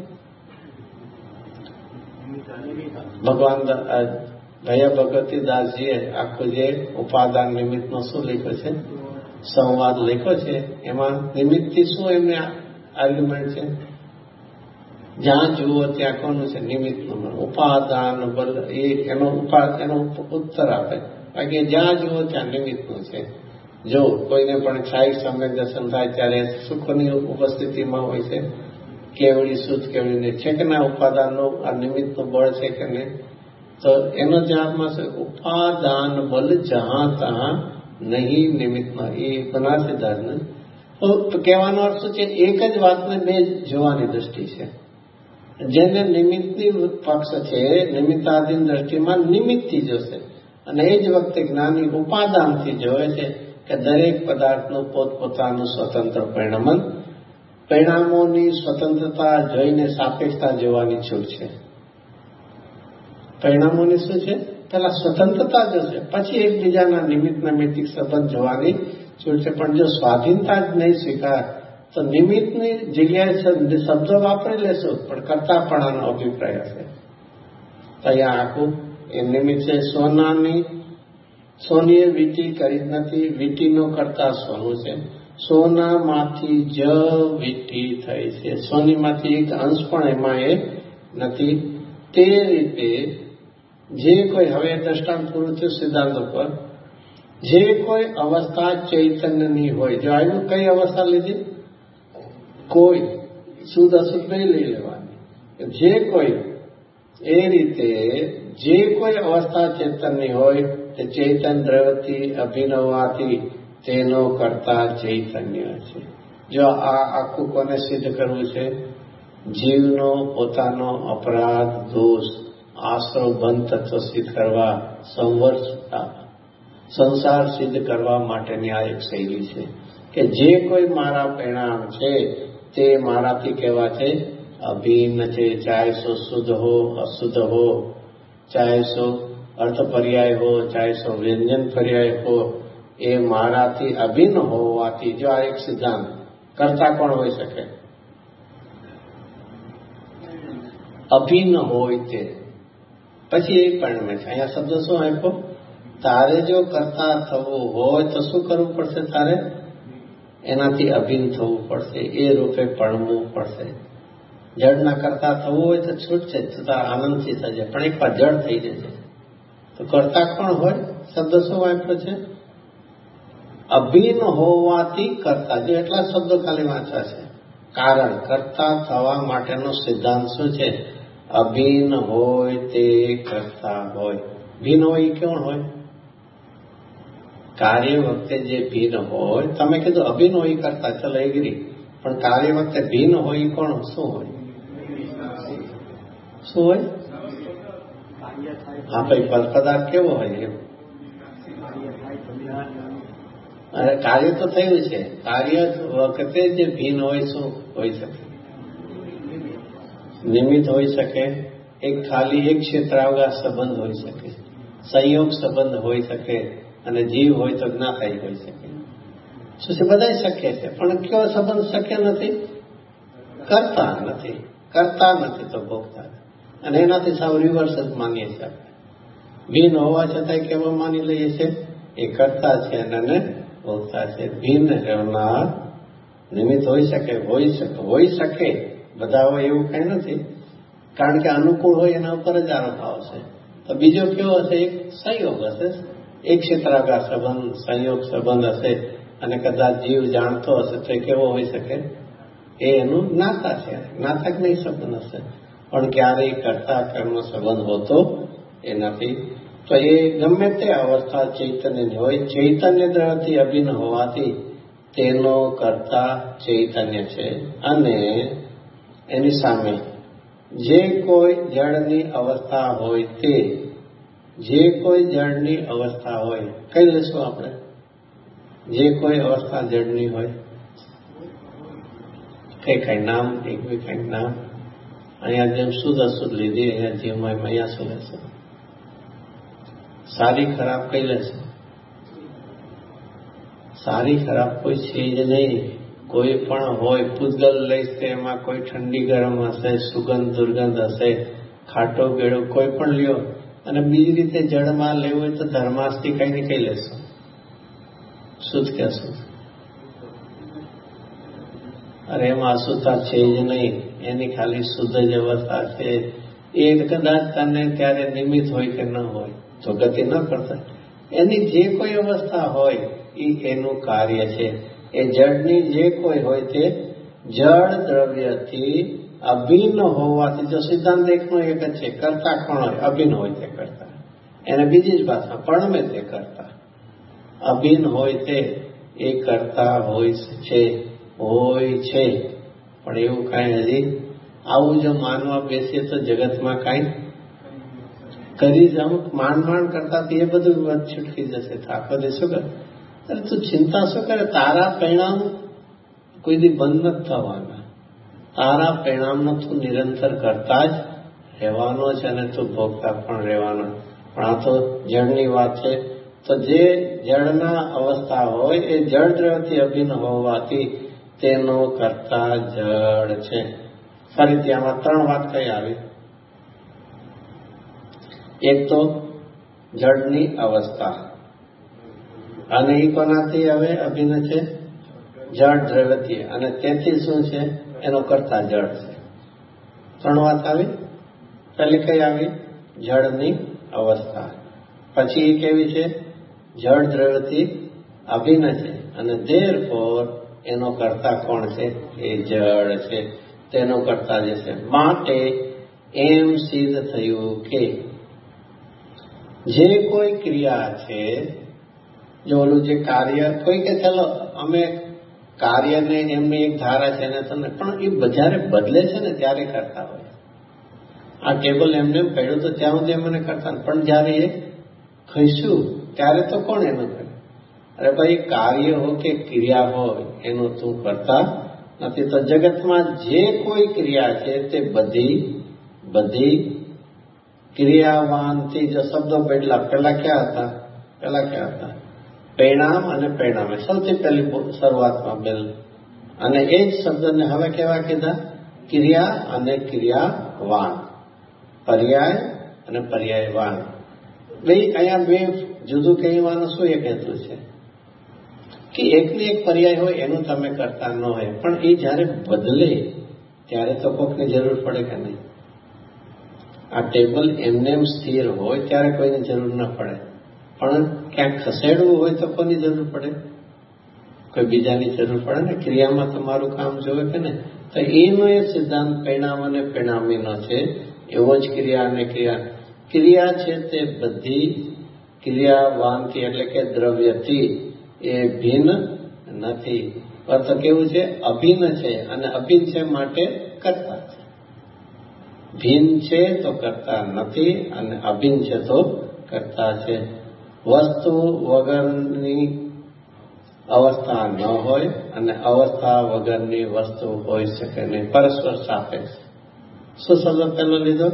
ભગવાન ભૈયા ભગવતી દાસજીએ આખું જે ઉપાદાન નિમિત્તનો શું લખ્યો છે? સંવાદ લખ્યો છે. એમાં નિમિત્તથી શું એમને આર્ગ્યુમેન્ટ છે? જ્યાં જુઓ ત્યાં કોનું છે? નિમિત્તનું. ઉપાદાન બલ એ એનો ઉપા એનો ઉત્તર આપે. બાકી જ્યાં જુઓ ત્યાં નિમિત્તનું છે. જો કોઈને પણ ક્ષાયિક સમ્યક દર્શન થાય ત્યારે સુખની ઉપસ્થિતિમાં હોય છે. કેવડી શુદ્ધ કેવડી છે કે ના? ઉપાદાનનું આ નિમિત્તનું બળ છે કે નહીં? તો એનો જવાબમાં છે ઉપાદાન બલ જહાં તહાં નહીં નિમિત્તમાં. એ બના સિદ્ધાંત ને તો કહેવાનો અર્થ શું છે? એક જ વાતને બે જોવાની દ્રષ્ટિ છે. જેને નિમિત્તની પક્ષ છે, નિમિત્તાધીન દ્રષ્ટિમાં નિમિત્તથી જોશે, અને એ જ વખતે જ્ઞાની ઉપાદાનથી જોવે છે કે દરેક પદાર્થનું પોતપોતાનું સ્વતંત્ર પરિણમન. પરિણામોની સ્વતંત્રતા જોઈને સાપેક્ષતા જોવાની છૂટ છે. પરિણામોની શું છે? પેલા સ્વતંત્રતા જોશે, પછી એકબીજાના નિમિત્ત નૈમિત્તિક સંબંધ જોવાની છૂટ છે. પણ જો સ્વાધીનતા જ નહીં સ્વીકાર તો નિમિત્તની જગ્યાએ શબ્દો વાપરી લેશું, પણ કરતાપણાનો અભિપ્રાય હશે. તો અહીંયા આખું એ નિમિત્ત છે. સોનાની સોનીએ વીટી કરી નથી, વીટીનો કરતા સોનું છે. સોનામાંથી જ વીટી થઈ છે. સોનીમાંથી એક અંશ પણ એમાં એ નથી. તે રીતે જે કોઈ, હવે દ્રષ્ટાંત પૂરું થયું સિદ્ધાંત ઉપર, જે કોઈ અવસ્થા ચૈતન્યની હોય, જો આવ્યું કઈ અવસ્થા લીધી? કોઈ શુદ્ધ અશુદ્ધ નહીં લઈ લેવાની. જે કોઈ એ રીતે જે કોઈ અવસ્થા ચેતનની હોય તે ચૈતન્ય દ્રવ્યથી અભિનવવાથી તેનો કરતા ચૈતન્ય છે. જો આ આખું કોને સિદ્ધ કરવું છે? જીવનો પોતાનો અપરાધ, દોષ, આશ્રવ બંધ તત્વ સિદ્ધ કરવા, સંવર્ષતા સંસાર સિદ્ધ કરવા માટેની આ એક શૈલી છે કે જે કોઈ મારા પરિણામ છે તે મારાથી કહેવા છે અભિન્ન છે. ચાહે સો શુદ્ધ હો, અશુદ્ધ હો, ચાહે સો અર્થ પર્યાય હો, ચાહે સો વ્યંજન પર્યાય હો, એ મારાથી અભિન્ન હોવાથી જો આ એક સિદ્ધાંત કરતા કોણ હોઈ શકે? અભિન્ન હોય તે પછી એ પરિણમે છે. અહીંયા શબ્દ શું આપ્યો? તારે જો કરતા થવું હોય તો શું કરવું પડશે? તારે એનાથી અભિન્ન થવું પડશે, એ રૂપે પરણવું પડશે. જડના કરતા થવું હોય તો છૂટશે તો તારા આનંદથી થશે, પણ એક વાર જડ થઈ જશે તો કરતા કોણ હોય? શબ્દ શું વાપર્યો છે? અભિન્ન હોવાથી કરતા. જો એટલા શબ્દો ખાલી વાંચવા છે. કારણ કરતા થવા માટેનો સિદ્ધાંત શું છે? અભિન્ન હોય તે કરતા હોય. ભિન્ન હોય એ કોણ હોય? કાર્ય વખતે જે ભિન્ન હોય, તમે કીધું અભિન્ન હોય કરતા, ચલો એગ્રી, પણ કાર્ય વખતે ભિન્ન હોય કોણ? શું હોય? શું હોય? હા ભાઈ, પદાર્થ કેવો હોય? એમ અરે કાર્ય તો થયું છે, કાર્ય વખતે જે ભિન્ન હોય શું હોઈ શકે? નિમિત્ત હોઈ શકે, એક ખાલી એક ક્ષેત્રાવકાશ સંબંધ હોઈ શકે, સંયોગ સંબંધ હોઈ શકે, અને જીવ હોય તો જ્ઞાતાય હોઈ શકે. શું છે? બધા શક્ય છે, પણ કયો સંબંધ શક્ય નથી? કરતા નથી. કરતા નથી તો ભોગતા, અને એનાથી સાવ રિવર્સ જ માનીએ છીએ આપણે. ભિન્ન હોવા છતાંય કેવા માની લઈએ છીએ? એ કરતા છે અને ભોગતા છે. ભિન્ન રહેનાર નિમિત્ત હોઈ શકે, હોઈ શકે હોઈ શકે બધા હોય એવું કઈ નથી, કારણ કે અનુકૂળ હોય એના ઉપર જ આરોપ આવશે. તો બીજો કેવો હશે? એક સંયોગ હશે, એક ક્ષેત્રાકાર સંબંધ, સંયોગ સંબંધ હશે, અને કદાચ જીવ જાણતો હશે તો એ કેવો હોઈ શકે? એ એનું જ્ઞાતા છે, જ્ઞાતક નહીં સંબંધ હશે, પણ ક્યારેય કરતા કર્મનો સંબંધ હોતો એ નથી. તો એ ગમે તે અવસ્થા ચૈતન્યની હોય, ચૈતન્ય દ્રવ્યથી અભિન્ન હોવાથી તેનો કરતા ચૈતન્ય છે. અને એની સામે જે કોઈ જળની અવસ્થા હોય તે, જે કોઈ જળની અવસ્થા હોય, કઈ લઈશું આપણે? જે કોઈ અવસ્થા જળની હોય, કઈ કઈ નામ, એક બી કઈ નામ. અહીંયા જેમ શુદ્ધ અશુદ્ધ લીધી, અહીંયા જીવમાં અહીંયા શું લેશે? સારી ખરાબ કઈ લેશે? સારી ખરાબ કોઈ છે જ નહીં. કોઈ પણ હોય, પૂતગલ લઈશ તો એમાં કોઈ ઠંડી ગરમ હશે, સુગંધ દુર્ગંધ હશે, ખાટો ગેડો કોઈ પણ લ્યો. અને બીજી રીતે જળમાં લેવું હોય તો ધર્માસ્થી કઈ ને કઈ લેશો, શુદ્ધ કે અશુદ્ધ? અરે એમાં અશુદ્ધતા છે જ નહીં, એની ખાલી શુદ્ધ જ અવસ્થા છે. એ કદાચ તને ત્યારે નિમિત્ત હોય કે ન હોય તો ગતિ ન કરતા, એની જે કોઈ અવસ્થા હોય એ એનું કાર્ય છે. એ જળની જે કોઈ હોય તે જળ દ્રવ્યથી અભિન્ન હોવાથી, જો સિદ્ધાંત એકનો એક જ છે, કરતા કોણ હોય? અભિન્ન હોય તે કરતા. એને બીજી જ ભાષા પરણમે તે કરતા. અભિન્ન હોય તે એ કરતા હોય છે, હોય છે. પણ એવું કાંઈ હજી આવું જો માનવા બેસીએ તો જગતમાં કાંઈ કરી જ અમુક માંડ માંડ કરતા એ બધું વધ છૂટકી જશે. થાકો દે શું કરે? અરે તું ચિંતા શું કરે? તારા પરિણામ કોઈ દી બંધ નથી થવાના. તારા પરિણામનો તું નિરંતર કરતા જ રહેવાનો છે, અને તું ભોગતા પણ રહેવાનો. પણ આ તો જળની વાત છે. તો જે જળના અવસ્થા હોય એ જળ દ્રવ્યથી અભિન્ન હોવાથી તેનો કરતા જળ છે. ફરીથી આમાં ત્રણ વાત કઈ આવી? એક તો જળની અવસ્થા, અને એ કોનાથી હવે અભિન્ન છે? જળ દ્રવ્યથી, અને તેથી શું છે? એનો કરતા જળ છે. ત્રણ વાત આવી. પહેલી કઈ આવી? જળની અવસ્થા. પછી એ કેવી છે? જળ દ્રવ્યથી અભિન્ન છે, અને ધેરફોર એનો કરતા કોણ છે? એ જળ છે. તેનો કરતા જે છે. માટે એમ સિદ્ધ થયું કે જે કોઈ ક્રિયા છે, જો ઓલું જે કાર્ય કોઈ કે ચાલો અમે કાર્યને એમની એક ધારા છે ને તમને, પણ એ જ્યારે બદલે છે ને ત્યારે કરતા હોય. આ ટેબલ એમને પડ્યું તો ત્યાં સુધી મને કરતા, પણ જ્યારે એ ખસ્યું ત્યારે તો કોણ એનું કરે? અરે ભાઈ, કાર્ય હોય કે ક્રિયા હોય એનું તું કરતા નથી. તો જગતમાં જે કોઈ ક્રિયા છે તે બધી બધી ક્રિયાવાનથી જો શબ્દો બદલા. પેલા ક્યાં હતા? પેલા ક્યાં હતા? પરિણામ અને પરિણામે સૌથી પહેલી શરૂઆતમાં બેલ, અને એ જ શબ્દને હવે કેવા કીધા? ક્રિયા અને ક્રિયાવાન, પર્યાય અને પર્યાયવાન. બે અહીંયા બે જુદું કહેવાનું શું એક હેતુ છે કે એકને એક પર્યાય હોય એનું તમે કરતા ન હોય, પણ એ જ્યારે બદલે ત્યારે તો કોકની જરૂર પડે કે નહીં? આ ટેબલ એમને એમ સ્થિર હોય ત્યારે કોઈની જરૂર ન પડે, પણ ક્યાંક ખસેડવું હોય તો કોની જરૂર પડે? કોઈ બીજાની જરૂર પડે ને. ક્રિયામાં તમારું કામ જોવે કે નહીં? તો એનો એ સિદ્ધાંત પરિણામ અને પરિણામીનો છે. એવો જ ક્રિયા અને ક્રિયા ક્રિયા છે તે બધી ક્રિયાવાનથી એટલે કે દ્રવ્યથી એ ભિન્ન નથી. અર્થ કેવું છે? અભિન્ન છે, અને અભિન્ન છે માટે કરતા છે. ભિન્ન છે તો કરતા નથી, અને અભિન્ન છે તો કરતા છે. વસ્તુ વગરની અવસ્થા ન હોય અને અવસ્થા વગરની વસ્તુ હોઈ શકે નહીં. પરસ્પર સાપેક્ષ. શું શબ્દ પહેલો લીધો?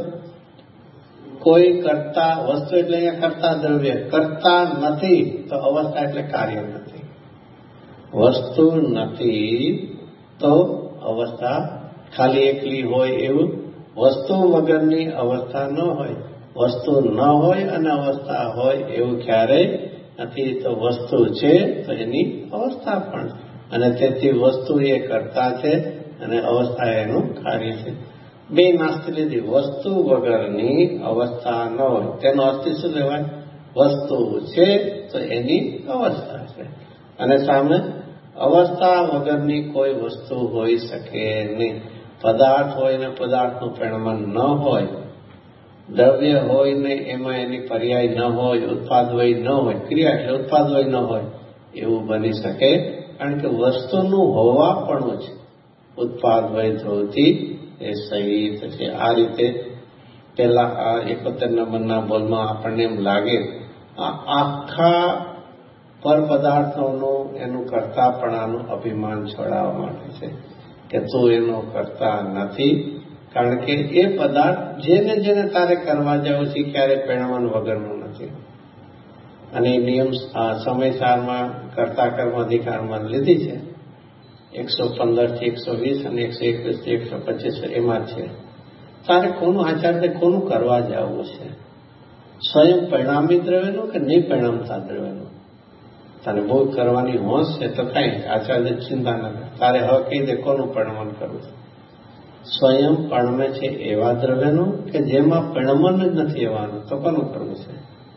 કોઈ કરતા વસ્તુ એટલે અહીંયા કરતા દ્રવ્ય કરતા નથી તો અવસ્થા એટલે કાર્ય નથી. વસ્તુ નથી તો અવસ્થા ખાલી એકલી હોય એવું. વસ્તુ વગરની અવસ્થા ન હોય, વસ્તુ ન હોય અને અવસ્થા હોય એવું ક્યારેય નથી. તો વસ્તુ છે તો એની અવસ્થા પણ, અને તેથી વસ્તુ એ કરતા છે અને અવસ્થા એનું કાર્ય છે. બે નાસ્તી લીધી. વસ્તુ વગરની અવસ્થા ન હોય તેનો અર્થ શું લેવાય? વસ્તુ છે તો એની અવસ્થા છે, અને સામે અવસ્થા વગરની કોઈ વસ્તુ હોઈ શકે નહીં. પદાર્થ હોય ને પદાર્થનું પરિણામ ન હોય, દ્રવ્ય હોય ને એમાં એની પર્યાય ન હોય, ઉત્પાદવય ન હોય, ક્રિયા એટલે ઉત્પાદવય ન હોય એવું બની શકે. કારણ કે વસ્તુનું હોવા પણ છે ઉત્પાદવય ધ્રુવથી એ સહિત છે. આ રીતે પેલા આ એકોતેર નંબરના બોલમાં આપણને એમ લાગે આ આખા પર પદાર્થોનું એનું કરતાપણાનું અભિમાન છોડાવવા માટે છે કે તું એનો કરતા નથી. કારણ કે એ પદાર્થ જેને જેને તારે કરવા જવું છે ક્યારે પરિણામ વગરનું નથી. અને એ નિયમ સમયસારમાં કરતા કર્મ અધિકારમાં લીધી છે. એકસો પંદર થી એકસો વીસ અને એકસો એકવીસ થી એકસો પચીસ એમાં છે. તારે કોનું આચાર્ય કોનું કરવા જવું છે? સ્વયં પરિણામી દ્રવ્યનું કે નહીં પરિણામતા દ્રવ્યનું? તને બહુ કરવાની હોશ છે તો કઈ આચાર્ય ચિંતા ન કરે. તારે હવે કહી દે કોનું પરિણામ કરવું છે. સ્વયં પરણમે છે એવા દ્રવ્યનું કે જેમાં પરિણમન જ નથી એવાનું, તો કોનું કરવું છે?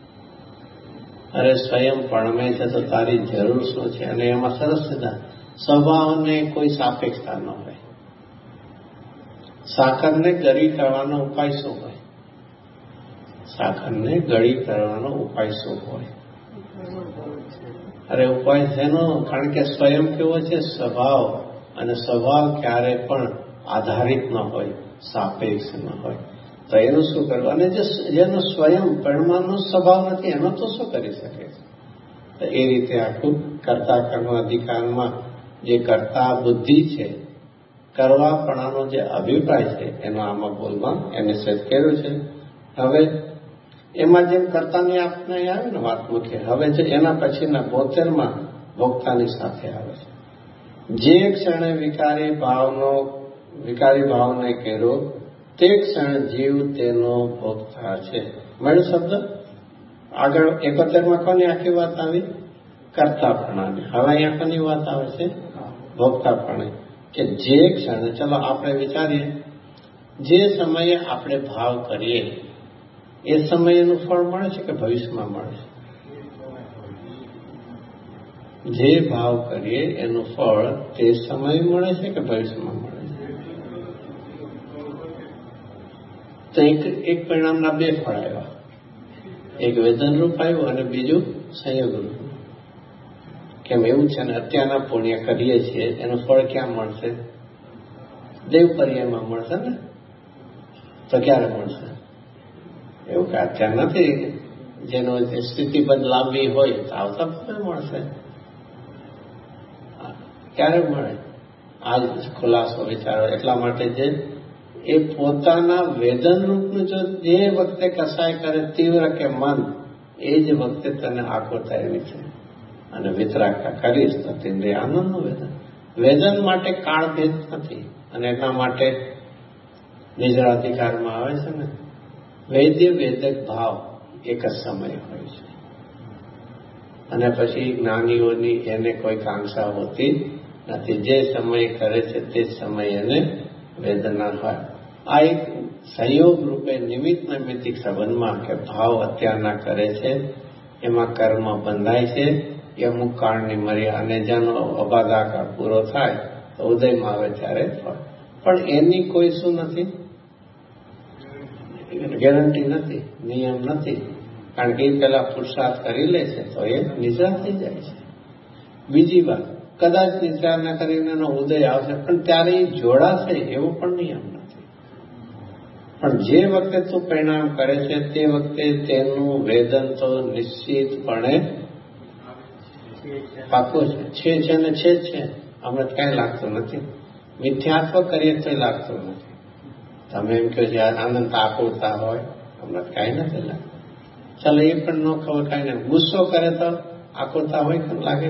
અરે સ્વયં પરણમે છે તો તારી જરૂર શું છે? અને એમાં સરસ સિદ્ધાંત, સ્વભાવને કોઈ સાપેક્ષતા ન હોય. સાકરને ગળી કરવાનો ઉપાય શું હોય? સાકરને ગળી કરવાનો ઉપાય શું હોય? અરે ઉપાય શેનો? કારણ કે સ્વયં કેવો છે? સ્વભાવ. અને સ્વભાવ ક્યારે પણ આધારિત ન હોય, સાપેક્ષ ન હોય. તો એનું શું કરવું? અને જેનો સ્વયં પરિણામનો સ્વભાવ નથી એનો તો શું કરી શકે છે? તો એ રીતે આખું કરતા કર્મ અધિકારમાં જે કરતા બુદ્ધિ છે, કરવાપણાનો જે અભિપ્રાય છે એનો આમાં બોલમાં એને સેટ કર્યું છે. હવે એમાં જેમ કરતાની આપણે આવે ને વાત મુખ્ય, હવે જે એના પછીના બોતેરમાં ભોગતાની સાથે આવે છે. જે ક્ષણે વિકારી ભાવનો વિકારી ભાવને કેરો તે ક્ષણ જીવ તેનો ભોગતા છે. મળ્યું શબ્દ? આગળ એકોતેરમાં કોની આખી વાત આવી? કરતાપણાની. હવે અહીંયા કોની વાત આવે છે? ભોગતાપણે. કે જે ક્ષણે, ચલો આપણે વિચારીએ, જે સમયે આપણે ભાવ કરીએ એ સમયનું ફળ મળે છે કે ભવિષ્યમાં મળે છે? જે ભાવ કરીએ એનું ફળ તે સમયે મળે છે કે ભવિષ્યમાં મળે છે? તો એક એક પરિણામના બે ફળ આવ્યા, એક વેદનરૂપ આવ્યું અને બીજું સંયોગરૂપ. કેમ એવું છે ને, અત્યારના પુણ્ય કરીએ છીએ એનું ફળ ક્યાં મળશે? દેવ પર્યાયમાં મળશે ને. તો ક્યારે મળશે? એવું કે અત્યાર નથી, જેનો સ્થિતિબદ્ધ લાંબી હોય તો આવતા પણ મળશે. ક્યારે મળે? આ જ ખુલાસો વિચારો. એટલા માટે જે એ પોતાના વેદનરૂપનું જો જે વખતે કસાય કરે તીવ્ર કે મન, એ જ વખતે તને આકુરતા એવી છે. અને વિતરાગતા કરીશ તો તેને આનંદનું વેદન. વેદન માટે કાળભેદ નથી. અને એટલા માટે નિજરાધિકારમાં આવે છે ને, વૈદ્ય વેદક ભાવ એક જ સમય હોય છે. અને પછી જ્ઞાનીઓની એને કોઈ કાંક્ષા હોતી નથી. જે સમય કરે છે તે જ સમય એને વેદના હોય. આ એક સંયોગ રૂપે નિમિત્ત નૈમિત્તિક સંબંધમાં કે ભાવ અત્યારના કરે છે, એમાં કર્મ બંધાય છે, એ અમુક કાળની મર્યાદા, અને જેનો અભાગાકાર પૂરો થાય તો ઉદયમાં આવે ત્યારે ફળ. પણ એની કોઈ શું નથી, ગેરંટી નથી, નિયમ નથી. કારણ કે એ પેલા પુરુષાર્થ કરી લે છે તો એ નિદ્રા થઈ જાય છે. બીજી વાત, કદાચ નિદ્રા ન કરીને એનો ઉદય આવશે પણ ત્યારે એ જોડાશે એવો પણ નિયમ નથી. પણ જે વખતે તું પરિણામ કરે છે તે વખતે તેનું વેદન તો નિશ્ચિતપણે પાકું છે છે ને છે જ છે. અમને કઈ લાગતું નથી. મિથ્યાત્વ કરીએ તો લાગતું નથી. તમે એમ કહો છો આનંદ આકુરતા હોય, અમને કઈ નથી લાગતું. ચાલો એ પણ ન ખબર કઈ નહીં. ગુસ્સો કરે તો આકુરતા હોય કે લાગે?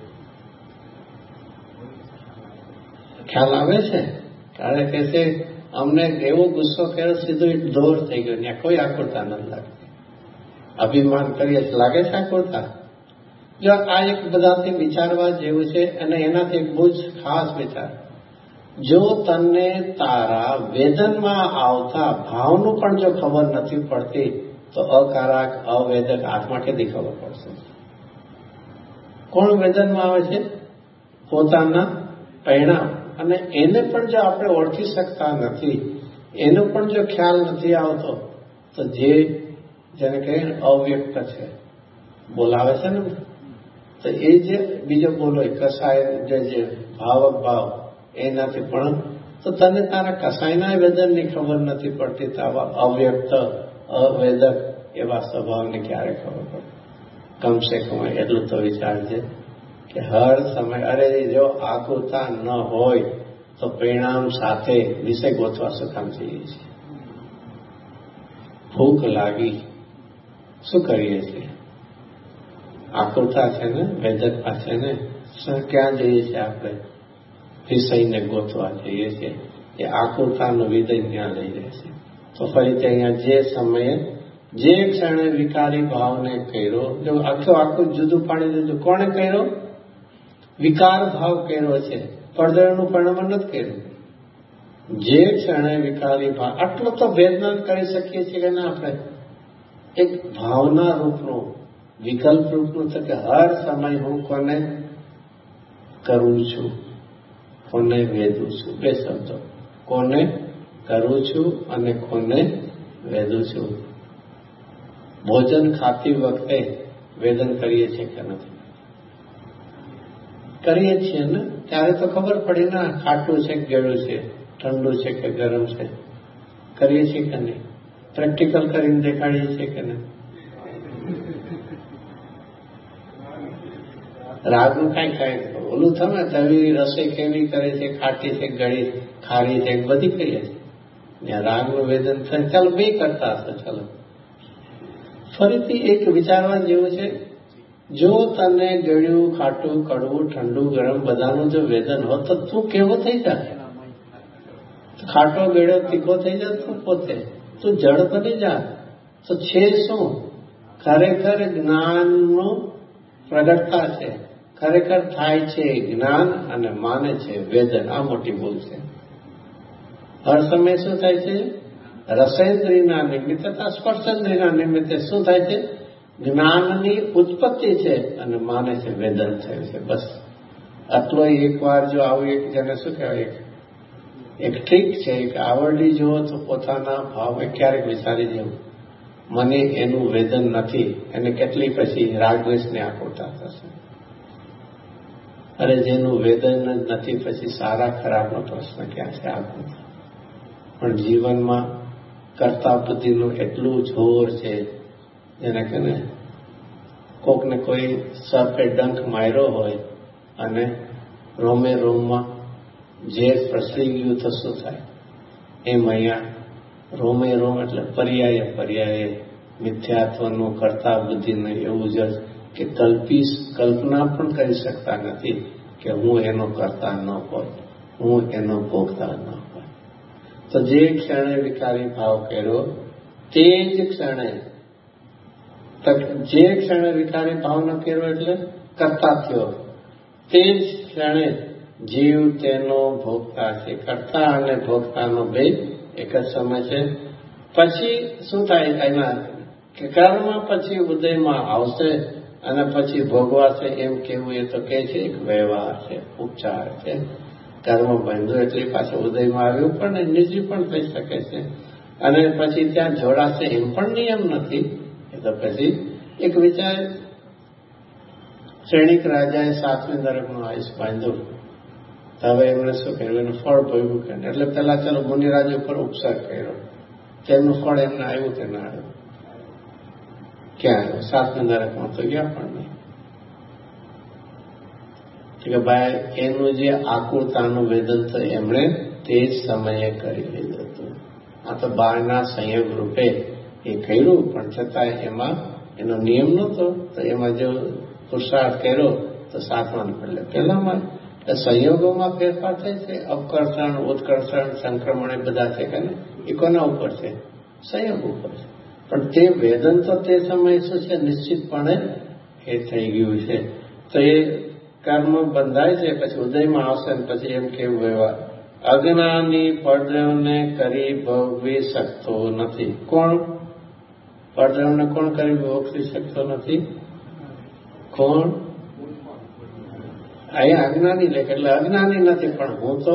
ખ્યાલ આવે છે? કારણ કે છે અમને એવો ગુસ્સો કર્યો સીધો દોર થઈ ગયો, ત્યાં કોઈ આકુરતા નથી લાગતી. અભિમાન કરીએ લાગે છે આકુરતા? જો આ એક બધાથી વિચારવા જેવું છે. અને એનાથી બહુ જ ખાસ વિચાર, જો તને તારા વેદનમાં આવતા ભાવનું પણ જો ખબર નથી પડતી તો અકારક અવેદક આત્મા કેદી ખબર પડશે? કોણ વેદનમાં આવે છે? પોતાના પરિણામ. અને એને પણ જો આપણે ઓળખી શકતા નથી, એનો પણ જો ખ્યાલ નથી આવતો, તો જે જેને કહીએ અવ્યક્ત છે, બોલાવે છે ને, તો એ જે બીજો બોલો કસાય જે ભાવક ભાવ એનાથી પણ, તો તને તારા કસાયના વેદનની ખબર નથી પડતી, તો આવા અવ્યક્ત અવેદક એવા સ્વભાવને ક્યારે ખબર પડે? કમસે કમ એટલું તો વિચારજે કે હર સમય, અરે જો આકુરતા ન હોય તો પરિણામ સાથે વિષય ગોતવા સુકામ જઈએ છીએ. ભૂખ લાગી, શું કરીએ છીએ? આકુરતા છે ને, વેદકતા છે ને, ક્યાં જઈએ છીએ આપણે? વિષયને ગોતવા જઈએ છીએ. એ આકુરતાનું વિદય ત્યાં લઈ જાય છે. તો ફરીથી અહીંયા જે સમયે જે ક્ષણે વિકારી ભાવને કર્યો, જો આખું આખું જુદું પાડી દીધું. કોણે કર્યો? વિકાર ભાવ કર્યો છે, પડદળનું પરિણામ નથી કર્યું. જે ક્ષણે વિકારી ભાવ, આટલો તો ભેદ ન કરી શકીએ છીએ કે ના આપણે? એક ભાવના રૂપનું, વિકલ્પ રૂપનું છે કે હર સમય હું કોને કરું છું, કોને વેદું છું. બે શબ્દો, કોને કરું છું અને કોને વેદું છું. ભોજન ખાતી વખતે વેદન કરીએ છીએ કે નથી? કરીએ છીએ ને. ત્યારે તો ખબર પડી ના ખાટું છે કે ગળ્યું છે, ઠંડુ છે કે ગરમ છે. કરીએ છીએ કે નહીં? પ્રેક્ટિકલ કરીને દેખાડીએ છીએ કે નહીં? રાગનું કઈ કઈ ઓલું થમે તવી રસોઈ કેવી કરે છે, ખાટી છે, ગળી ખારી છે, બધી કરીએ છીએ. ત્યાં રાગનું વેદન થાય, ચાલો બે કરતા હશે. ચાલો ફરીથી એક વિચારવા જેવું છે. જો તને ગળ્યું, ખાટું, કડવું, ઠંડુ, ગરમ બધાનું જો વેદન હોત તો તું કેવો થઈ જાય? ખાટો, ગળ્યો, તીખો થઈ જાય તું પોતે, તું જડ બની જા. તો છે શું? ખરેખર જ્ઞાનનું પ્રગટતા છે. ખરેખર થાય છે જ્ઞાન અને માને છે વેદન. આ મોટી ભૂલ છે. હર સમય શું થાય છે? રસેન્દ્રિયના નિમિત્તે તથા સ્પર્શેન્દ્રિયના નિમિત્તે શું થાય છે? જ્ઞાનની ઉત્પત્તિ છે અને માને છે વેદન થયું છે. બસ આટલો એક વાર જો આવું એક જેને શું કહેવાય, એક એક ટ્રીક છે કે આવડી જુઓ તો પોતાના ભાવમાં ક્યારેક વિચારી જવું, મને એનું વેદન નથી, એને કેટલી પછી રાગદ્વેષને આકુરતા થશે. અરે જેનું વેદન જ નથી પછી સારા ખરાબનો પ્રશ્ન ક્યાં છે આગળ. પણ જીવનમાં કરતા બુદ્ધિનું એટલું જોર છે, જેને કે ને કોકને કોઈ સર્પે ડંખ માર્યો હોય અને રોમે રોમમાં ઝેર પ્રસરી ગયું તો શું થાય? એમ અહીંયા રોમે રોમ એટલે પર્યાય પર્યાય મિથ્યાત્વનું કરતા બુદ્ધિને એવું જ કે કલ્પી કલ્પના પણ કરી શકતા નથી કે હું એનો કરતા ન હોય, હું એનો ભોગતા ન હોય. તો જે ક્ષણે વિકારી ભાવ કર્યો તે જ ક્ષણે, જે ક્ષણે વિકારી ભાવ ન કર્યો એટલે કરતા થયો, તે જ ક્ષણે જીવ તેનો ભોગતા છે. કરતા અને ભોગતાનો ભેદ એક જ સમય છે. પછી શું થાય એના કે કર્મ પછી ઉદયમાં આવશે અને પછી ભોગવાશે એમ કેવું એ તો કે છે એક વ્યવહાર છે, ઉપચાર છે. કર્મ બંધુ એટલે પાછું ઉદયમાં આવ્યું પણ નિજી પણ થઈ શકે છે અને પછી ત્યાં જોડાશે એમ પણ નિયમ નથી. એ તો પછી એક વિચાર, શ્રેણિક રાજાએ સાતમી નરકનું આયુષ બાંધ્યું. હવે એમણે શું કર્યું? એનું ફળ ભોગવું કર્યું. એટલે પેલા ચાલો મુનિરાજ ઉપર ઉપસર્ગ કર્યો, તેમનું ફળ એમને આવ્યું કે ના આવ્યું? ક્યાં આવ્યું? સાતમી નરકમાં તો ગયા પણ નહીં. કે ભાઈ એનું જે આકુરતાનું વેદન તો એમણે તે જ સમયે કરી લીધું હતું. આ તો બહારના સંયોગ રૂપે એ કર્યું, પણ છતાં એમાં એનો નિયમ નહોતો. તો એમાં જો પુરુષાર્થ કર્યો તો સાતમાં એટલે પહેલામાં સંયોગોમાં ફેરફાર થાય છે. અપકર્ષણ, ઉત્કર્ષણ, સંક્રમણ એ બધા છે કે એ કોના ઉપર છે? સંયોગ ઉપર છે. પણ તે વેદન તો તે સમયે શું છે? નિશ્ચિતપણે એ થઈ ગયું છે. તો એ કર્મ બંધાય છે, પછી ઉદયમાં આવશે ને પછી એમ કેવું વ્યવહાર, અજ્ઞાની પરદ્રવને કરી ભોગવી શકતો નથી. કોણ પરદ્રવને કોણ કરી ભોગવી શકતો નથી? કોણ? અહીંયા અજ્ઞાની લેખ એટલે અજ્ઞાની નથી, પણ હું તો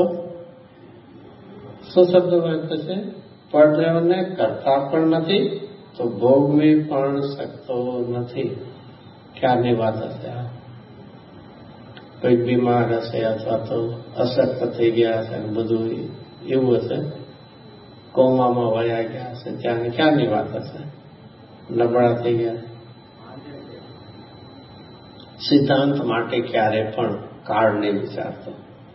શું શબ્દ વાંચતો છે? પરદ્રવને કરતા પણ નથી તો ભોગવી પણ શકતો નથી. ક્યારની વાત હશે આ? કોઈક બીમાર હશે અથવા તો અશક્ત થઈ ગયા હશે, બધું એવું હશે, કોમામાં વયા ગયા હશે, ત્યાં ક્યારની વાત હશે? નબળા થઈ ગયા. સિદ્ધાંત માટે ક્યારે પણ કાળ નહીં વિચારતો.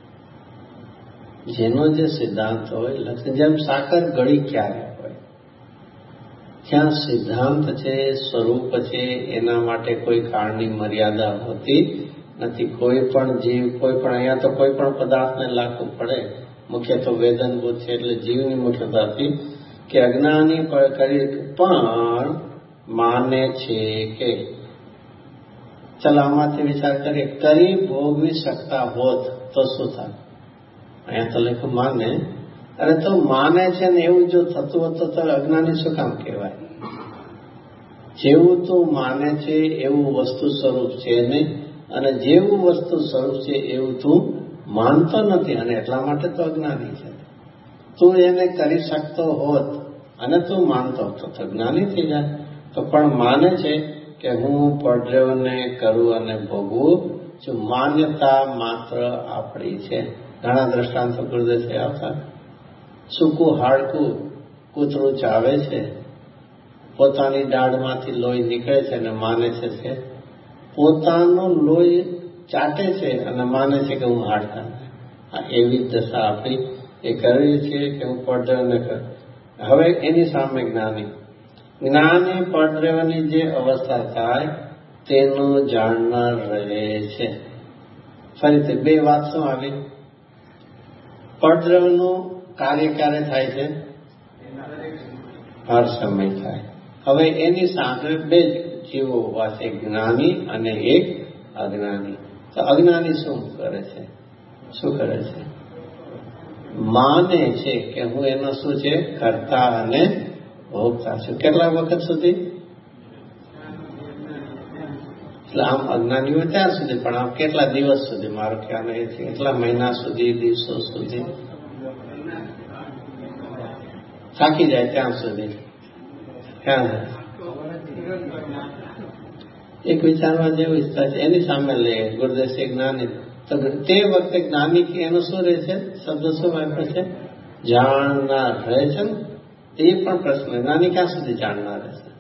જેનો જે સિદ્ધાંત હોય લક્ષ, જેમ સાકર ગળી ક્યારે હોય, જ્યાં સિદ્ધાંત છે, સ્વરૂપ છે, એના માટે કોઈ કાળની મર્યાદા હોતી નથી. કોઈ પણ જીવ, કોઈ પણ અહીંયા તો કોઈ પણ પદાર્થને લાગવું પડે. મુખ્ય તો વેદનભૂત છે એટલે જીવની મુખ્યતાથી કે અજ્ઞાની કરી પણ માને છે કે ચાલો આમાંથી વિચાર કરીએ, કરી ભોગવી શકતા હોત તો શું થાય? અહીંયા તો લખ્યું માને. અરે તો માને છે ને એવું જો થતું હોત તો અજ્ઞાની શું કામ કહેવાય? જેવું તું માને છે એવું વસ્તુ સ્વરૂપ છે નહીં, અને જેવું વસ્તુ સ્વરૂપ છે એવું તું માનતો નથી, અને એટલા માટે તો અજ્ઞાની છે. તું એને કરી શકતો હોત અને તું માનતો તો જ્ઞાની થઈ જાય. તો પણ માને છે કે હું પરદ્રવને કરું અને ભોગવું છું. માન્યતા માત્ર આપણી છે. ઘણા દ્રષ્ટાંતો ગુરુદેવ છે આવતા. સૂકું હાડકું કૂતરું ચાવે છે, પોતાની દાઢમાંથી લોહી નીકળે છે અને માને છે કે પોતાનું લોહી ચાટે છે અને માને છે કે હું હાડકા. આ એવી દશા આપણી એ કરવી છે કે હું પરદ્રવને કરું. હવે એની સામે જ્ઞાની જ્ઞાની પરદ્રવની જે અવસ્થા થાય તેનું જાણનાર રહે છે. ફરીથી બે વાત શું આવી? પરદ્રવનું કાર્ય ક્યારે થાય છે? હર સમય થાય. હવે એની સામે બે જીવો પાસે, જ્ઞાની અને એક અજ્ઞાની. તો અજ્ઞાની શું કરે છે? શું કરે છે? માને છે કે હું એનો શું છે? કરતા અને ભોગતા છું. કેટલા વખત સુધી? એટલે આમ અજ્ઞાની હોય ત્યાં સુધી, પણ આમ કેટલા દિવસ સુધી? મારો ખ્યાલ એ છે એટલા મહિના સુધી, દિવસો સુધી. થાકી જાય ત્યાં સુધી. ક્યાં એક વિચારવા જેવું ઈચ્છા છે એની સામે લઈએ ગુરુદેવસિંહ જ્ઞાની. તો તે વખતે જ્ઞાની કે એનું શું રહે છે? શબ્દ શું વાપરે છે? જાણનાર રહે છે ને. એ પણ પ્રશ્ન, જ્ઞાની ક્યાં સુધી જાણનાર રહેશે?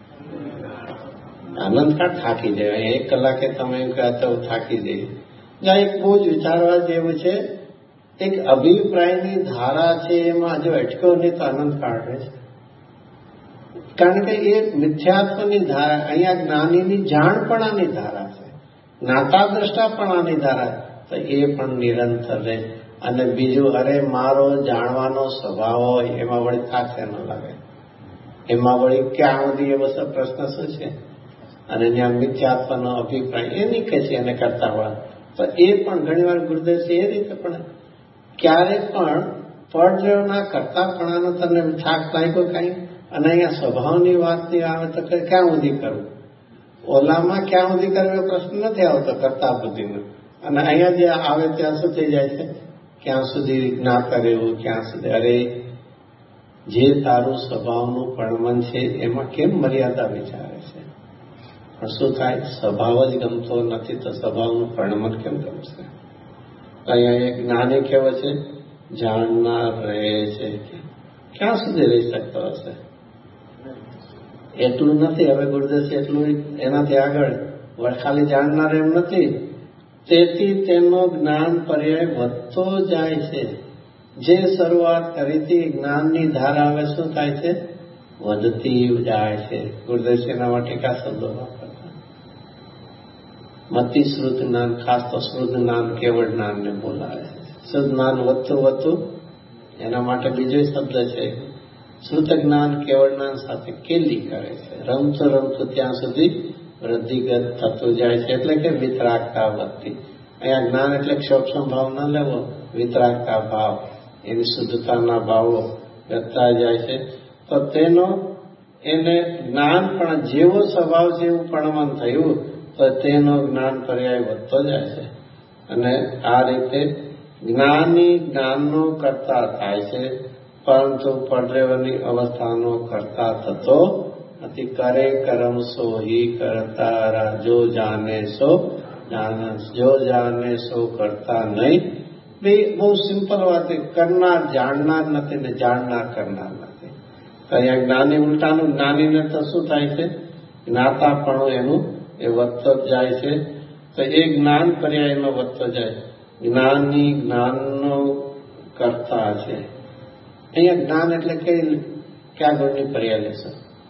આનંદકાળ થાકી જાય. એક કલાકે તમે એમ કહેતા હું થાકી જઈએ. જ્યાં એક બહુ જ વિચારવા જેવું છે, એક અભિપ્રાયની ધારા છે, એમાં જો અટક્યો નહીં તો આનંદકાળ રહે છે. કારણ કે એ મિથ્યાત્વની ધારા, અહીંયા જ્ઞાનીની જાણપણાની ધારા છે, જ્ઞાતા દ્રષ્ટાપણાની ધારા, તો એ પણ નિરંતર રહે. અને બીજું, અરે મારો જાણવાનો સ્વભાવ હોય એમાં વળી થાક ન લાગે, એમાં વળી ક્યાં સુધી એ બધો પ્રશ્ન શું છે? અને જ્યાં મિથ્યાત્વનો અભિપ્રાય એની કશી એને કરતા હોય તો એ પણ ઘણી વાર ગુરુદેવસિંહ એ રીતે પણ ક્યારેક પણ પડદ્રવના કરતાપણાનો તમને થાક લાગ્યો કાંઈ, અને અહીંયા સ્વભાવની વાત નહીં આવે તો ક્યાં સુધી કરવું? ઓલામાં ક્યાં સુધી કરવો એ પ્રશ્ન નથી આવતો કરતા બુદ્ધિનો, અને અહીંયા જે આવે ત્યાં શું થઈ જાય છે? ક્યાં સુધી ના કરેવું, ક્યાં સુધી? અરે જે તારું સ્વભાવનું પ્રણમન છે એમાં કેમ મર્યાદા વિચારે છે? પણ શું થાય? સ્વભાવ જ ગમતો નથી તો સ્વભાવનું પ્રણમન કેમ ગમશે? અહીંયા એક જ્ઞાની કેવો છે? જાણનાર રહે છે. ક્યાં સુધી રહી શકતો હશે? એટલું નથી. હવે ગુરુદેવસિંહ એટલું એનાથી આગળ ખાલી જાણનાર એમ નથી. તેથી તેનો જ્ઞાન પર્યાય વધતો જાય છે. જે શરૂઆત કરી હતી જ્ઞાનની ધારા હવે શું થાય છે? વધતી જાય છે. ગુરુદેવસિંહ એના માટે કા શબ્દો વાપરતા? મતિ શ્રુત જ્ઞાન, ખાસ તો શ્રુત જ્ઞાન કેવળ જ્ઞાનને બોલાવે છે. શુદ્ધ જ્ઞાન વધતું વધતું, એના માટે બીજો શબ્દ છે શ્રુત જ્ઞાન કેવળ જ્ઞાન સાથે કેલી કરે છે. રમતું રમતું ત્યાં સુધી વૃદ્ધિગત થતું જાય છે. એટલે કે વિતરાગતા વધતી. અહીંયા જ્ઞાન એટલે ક્ષોક્ષમ ભાવ ન લેવો, વિતરાગતા ભાવ, એની શુદ્ધતાના ભાવો વધતા જાય છે. તો તેનો એને જ્ઞાન પણ જેવો સ્વભાવ જેવું પ્રણમન થયું તો તેનો જ્ઞાન પર્યાય વધતો જાય છે. અને આ રીતે જ્ઞાની જ્ઞાનનો કરતા થાય છે, પરંતુ પડરેવરની અવસ્થાનો કરતા થતો નથી. કરે કરમ સો હી કરતા, જો જાને સો જાને, જો જાને સો કરતા નહીં. બે બહુ સિમ્પલ વાત છે. કરનાર જાણનાર નથી ને જાણનાર કરનાર નથી. અહીંયા જ્ઞાની ઉલટાનું, જ્ઞાનીને તો શું થાય છે? જ્ઞાતાપણું એનું એ વધતો જ જાય છે. તો એ જ્ઞાન પર્યાય એનો વધતો જાય. જ્ઞાની જ્ઞાનનો કરતા છે. અહીંયા જ્ઞાન એટલે કઈ, ક્યાં ગુણની પર્યાય લેશો?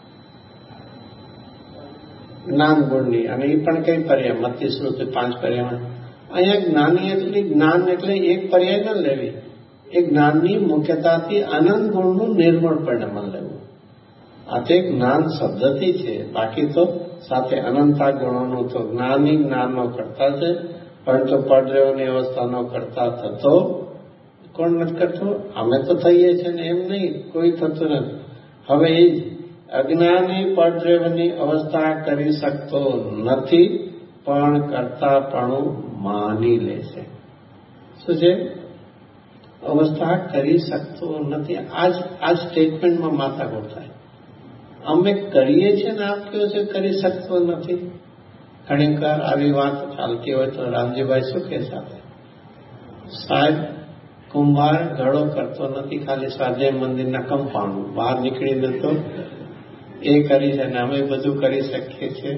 જ્ઞાન ગુણની. અને એ પણ કઈ પર્યાય? મતિ શ્રુતિ પાંચ પર્યાયમાં. અહીંયા જ્ઞાની એટલે જ્ઞાન એટલે એક પર્યાય ન લેવી. એ જ્ઞાનની મુખ્યતાથી આનંદ ગુણનું નિર્મળ પરિણામ લેવું. આ તે જ્ઞાન શબ્દથી છે, બાકી તો સાથે અનંતા ગુણોનું. તો જ્ઞાની જ્ઞાનનો કરતા છે, પરંતુ પડરેવની અવસ્થાનો કરતા થતો કોણ નથી કરતો? અમે તો થઈએ છીએ ને, એમ નહીં, કોઈ થતું નથી. હવે એ જ અજ્ઞાની પડરેવની અવસ્થા કરી શકતો નથી, પણ કરતાપણું માની લે છે. શું છે? અવસ્થા કરી શકતો નથી. આજ આ સ્ટેટમેન્ટમાં માથાકૂટ થાય. અમે કરીએ છીએ ને આપ કહો છો કરી શકતો નથી. ઘણી વાર આવી વાત ચાલતી હોય તો રામજીભાઈ શું કે સાથે, સાહેબ કુંભાર ઘડો કરતો નથી, ખાલી સ્વાધ્યાય મંદિરના કમ્પાઉન્ડ બહાર નીકળીને તો એ કરી છે ને અમે બધું કરી શકીએ છીએ.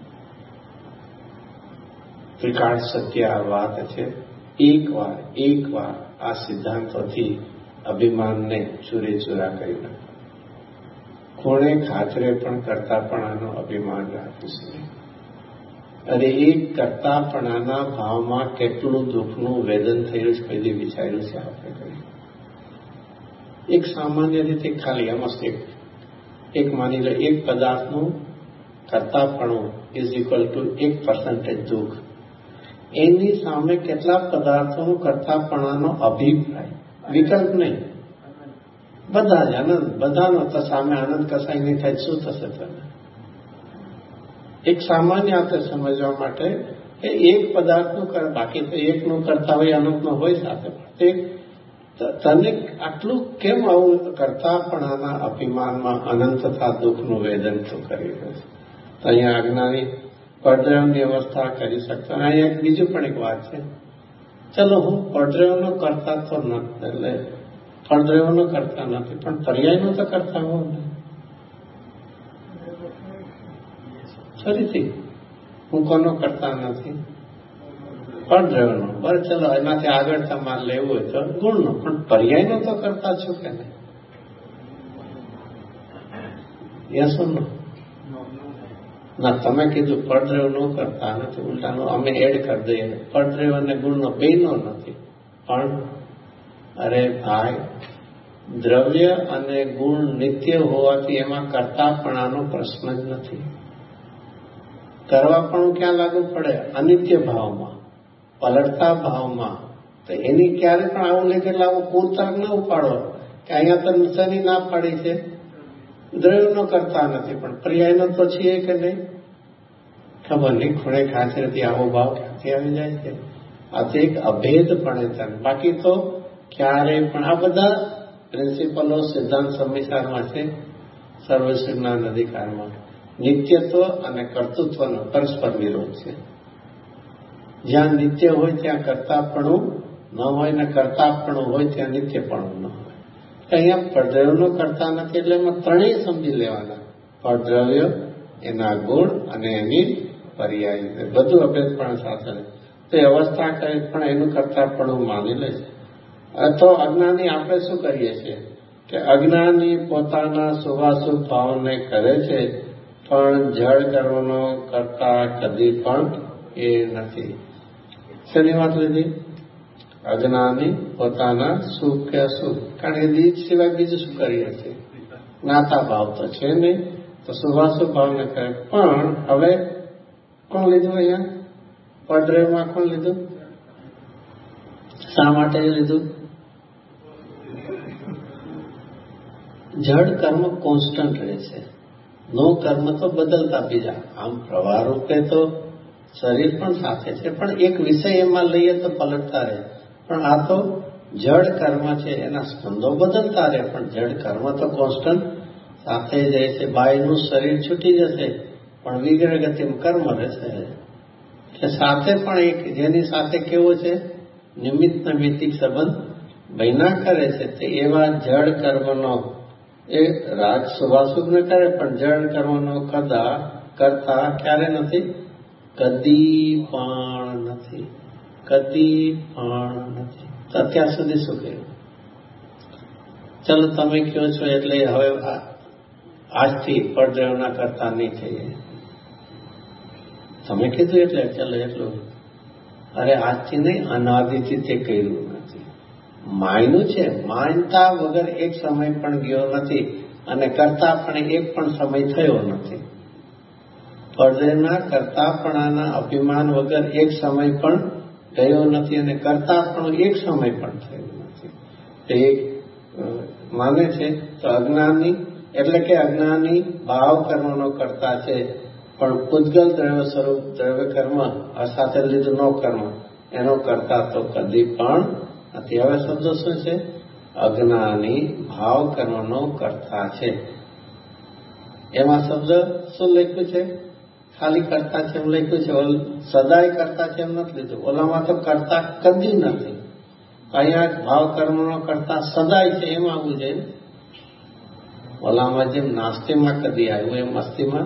ત્રિકાળ સત્ય આ વાત છે. એક વાર એક વાર આ સિદ્ધાંતોથી અભિમાનને ચૂરે ચૂરા કરી નાખો. કોણે ખાતરે પણ કરતાપણાનો અભિમાન રાખીશું. અરે એક કરતાપણાના ભાવમાં કેટલું દુઃખનું વેદન થયેલું છે પહેલી વિચાર્યું છે આપણે કરી. એક સામાન્ય રીતે ખાલી એમાં એક એક માની લો એક પદાર્થનું કરતાપણું ઇઝ ઇક્વલ ટુ એક પર્સન્ટેજ દુઃખ. એની સામે કેટલા પદાર્થોનું કરતાપણાનો અભિપ્રાય, વિકલ્પ નહીં, બધા જ આનંદ, બધાનો તો સામે આનંદ કસાય નહીં થાય શું થશે તમે? એક સામાન્ય આપણે સમજવા માટે કે એક પદાર્થનું કર, બાકી તો એકનું કરતા હોય અનંતનો હોય સાથે, તે તને આટલું કેમ આવું કરતા પણ આના અભિમાનમાં અનંતતા દુઃખનું વેદન તું કરી રહ્યો છે? અહીંયા અજ્ઞાની પડદ્રવની અવસ્થા કરી શકતા. અહીંયા એક બીજું પણ એક વાત છે. ચલો હું પડદ્રવનો કરતા તો નથી, એટલે પડદ્રવનો કરતા નથી, પણ પર્યાયનો તો કરતા હોઉં ને. ફરીથી હું કોનો કરતા નથી? પડદ્રવનો. બસ ચલો એમાંથી આગળ તમારે લેવું હોય તો ગુણનો, પણ પર્યાયનો તો કરતા છું કે નહીં? Yes or no? ના, તમે કીધું પડદ્રવ નો કરતા નથી, ઉલટાનું અમે એડ કરી દઈએ. પડદ્રવ અને ગુણનો બેનો નથી. પણ અરે ભાઈ, દ્રવ્ય અને ગુણ નિત્ય હોવાથી એમાં કરતાપણાનો પ્રશ્ન જ નથી. કરવા પણ ક્યાં લાગુ પડે? અનિત્ય ભાવમાં, પલટતા ભાવમાં. તો એની ક્યારે પણ આવું લે કે આવું કુતર્ક ન ઉપાડો કે અહીંયા તો નિશાની ના પાડી છે દ્રવ્યનો કરતા નથી, પણ પર્યાયનો તો છીએ કે નહીં? ખબર નહીં ખૂણે ખાંચરેથી આવો ભાવ ક્યાંથી આવી જાય છે. આ તો એક અભેદપણે છે. બાકી તો ક્યારે પણ આ બધા પ્રિન્સિપલો સિદ્ધાંત સંમિશ્રમાં છે. સર્વશ્રીના અધિકારમાં નિત્યત્વ અને કર્તૃત્વનો પરસ્પર વિરોધ છે. જ્યાં નિત્ય હોય ત્યાં કર્તાપણું ન હોય, ને કર્તાપણું હોય ત્યાં નિત્યપણું ન હોય. અહીંયા પડદ્રવ્યનો કરતા નથી, એટલે એમાં ત્રણેય સમજી લેવાના. પડદ્રવ્ય, એના ગુણ અને એની પર્યાય, બધું અભેદપણ સાથે. તો એ અવસ્થા કરે પણ એનું કરતાપણું માની લે છે. તો અજ્ઞાની આપણે શું કરીએ છીએ કે અજ્ઞાની પોતાના શુભાશુભ ભાવને કરે છે, પણ જળ કર્મનો કરતા કદી પણ એ નથી. શેની વાત લીધી? અજ્ઞાની પોતાના સુખ કે અસુખ, કારણ કે દીજ સિવાય બીજું શું કરીએ છીએ? જ્ઞાતા ભાવ તો છે નહીં, તો શુભાશુભ ભાવને કરે. પણ હવે કોણ લીધું? અહીંયા પડદ્રવ્યમાં કોણ લીધું? શા માટે લીધું? જડ કર્મ કોન્સ્ટન્ટ રહે છે, નો કર્મ તો બદલતા બીજા. આમ પ્રવાહ રૂપે તો શરીર પણ સાથે છે, પણ એક વિષય એમાં લઈએ તો પલટતા રહે. પણ આ તો જડ કર્મ છે, એના સ્પંદો બદલતા રહે, પણ જડ કર્મ તો કોન્સ્ટન્ટ સાથે જ રહે છે. બાયનું શરીર છૂટી જશે, પણ વિગ્રહ ગતિમાં કર્મ રહેશે. એટલે સાથે પણ એક જેની સાથે કેવો છે? નિમિત્ત નૈમિત્તિક સંબંધ બન્યા કરે છે. તે એવા જડ કર્મનો એ રાજ શુભાશુભ ને કરે, પણ જડ કર્મનો કદા કરતા ક્યારે નથી? કદી પણ નથી. કદી પણ નથી. તો અત્યાર સુધી શું કહ્યું? ચલો તમે કહો છો એટલે હવે આજથી પડદ્રવ્યના કરતા નહીં થઈએ. તમે કીધું એટલે ચલો એટલું. અરે આજથી નહીં, અનાદિથી તે કર્યું નથી. માયનું છે, માનતા વગર એક સમય પણ ગયો નથી, અને કરતા પણ એક પણ સમય થયો નથી. પડદ્રવ્યના કરતાપણાના અભિમાન વગર એક સમય પણ ગયો નથી, અને કરતા પણ એક સમય પણ થયો નથી. તે માને છે. તો અજ્ઞાની એટલે કે અજ્ઞાની ભાવ કર્મનો કરતા છે, પણ પૂતગલ દ્રવ્ય સ્વરૂપ દ્રવ્ય કર્મ સાથે લીધું નો કર્મ એનો કરતા તો કદી પણ નથી. હવે શબ્દો શું છે? અજ્ઞાની ભાવ કર્મનો કરતા છે. એમાં શબ્દ શું લખ્યું છે? ખાલી કરતા છે એમ લખ્યું છે. સદાય કરતા છે એમ નથી લીધું. ઓલામાં તો કરતા કદી નથી. અહીંયા ભાવ કર્મનો કરતા સદાય છે એમ આવવું જોઈએ. ઓલામાં જેમ નાસ્તીમાં કદી આવ્યું એમ અસ્થિમાં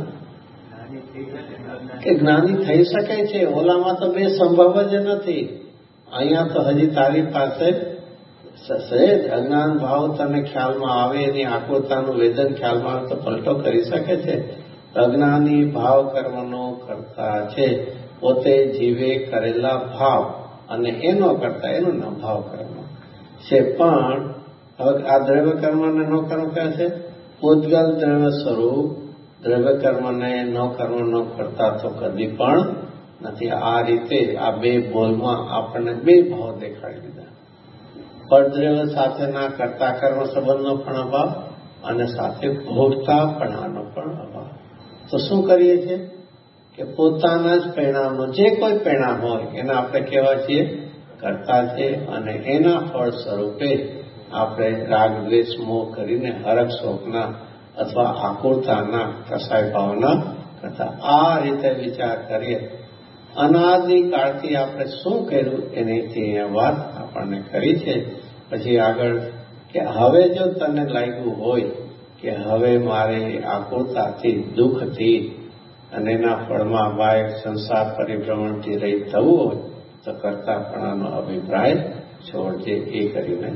કે જ્ઞાની થઈ શકે છે. ઓલામાં તો બે સંભવ જ નથી. અહીંયા તો હજી તારી પાસે સહેજ અજ્ઞાન ભાવ તને ખ્યાલમાં આવે, એની આકૃતાનું વેદન ખ્યાલમાં આવે તો પલટો કરી શકે છે. અજ્ઞાની ભાવ કર્મનો કરતા છે, પોતે જીવે કરેલા ભાવ અને એનો કરતા, એનું નામ ભાવ કર્મ છે. પણ હવે આ દ્રવ્ય કર્મને નો કર્મ કહે છે. પૂતગલ દ્રવ્ય સ્વરૂપ દ્રવ્ય કર્મને નો કર્મ નો કરતા તો કદી પણ નથી. આ રીતે આ બે બોલમાં આપણને બે ભાવ દેખાડી દીધા. પડદ્રવ્ય સાથેના કરતા કર્મ સંબંધનો પણ અભાવ અને સાથે ભોગતાપણાનો પણ અભાવ. તો શું કરીએ છીએ કે પોતાના જ પરિણામનો જે કોઈ પરિણામ હોય એના આપણે કહેવા છીએ કરતા છે, અને એના ફળ સ્વરૂપે આપણે રાગ દ્વેષ મોહ કરીને હરખ શોકના અથવા આકુરતાના કસાય ભાવ ન કરતા આ રીતે વિચાર કરીએ. અનાદિકાળથી આપણે શું કર્યું એની અહીંયા વાત આપણને કરી છે. પછી આગળ કે હવે જો તને લાગ્યું હોય કે હવે મારે આકુરતાથી દુઃખથી અને એના ફળમાં બાહ્ય સંસાર પરિભ્રમણથી રહી થવું હોય તો કરતાપણાનો અભિપ્રાય છોડજે. એ કરીને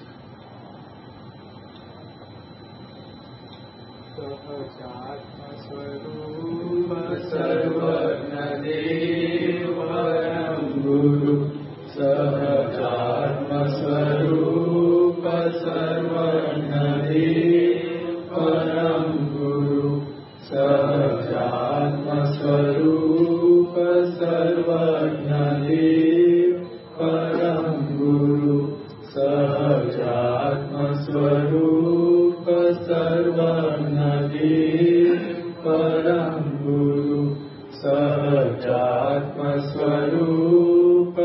સહજાત્મ સ્વરૂપ સર્વજ્ઞદેવ પરમ ગુરુ સહજાત્મ સ્વરૂપ સર્વજ્ઞદેવ પરમ ગુરુ સહજાત્મ સ્વરૂપ સર્વજ્ઞદેવ પરમ ગુરુ સહજાત્મ સ્વરૂપ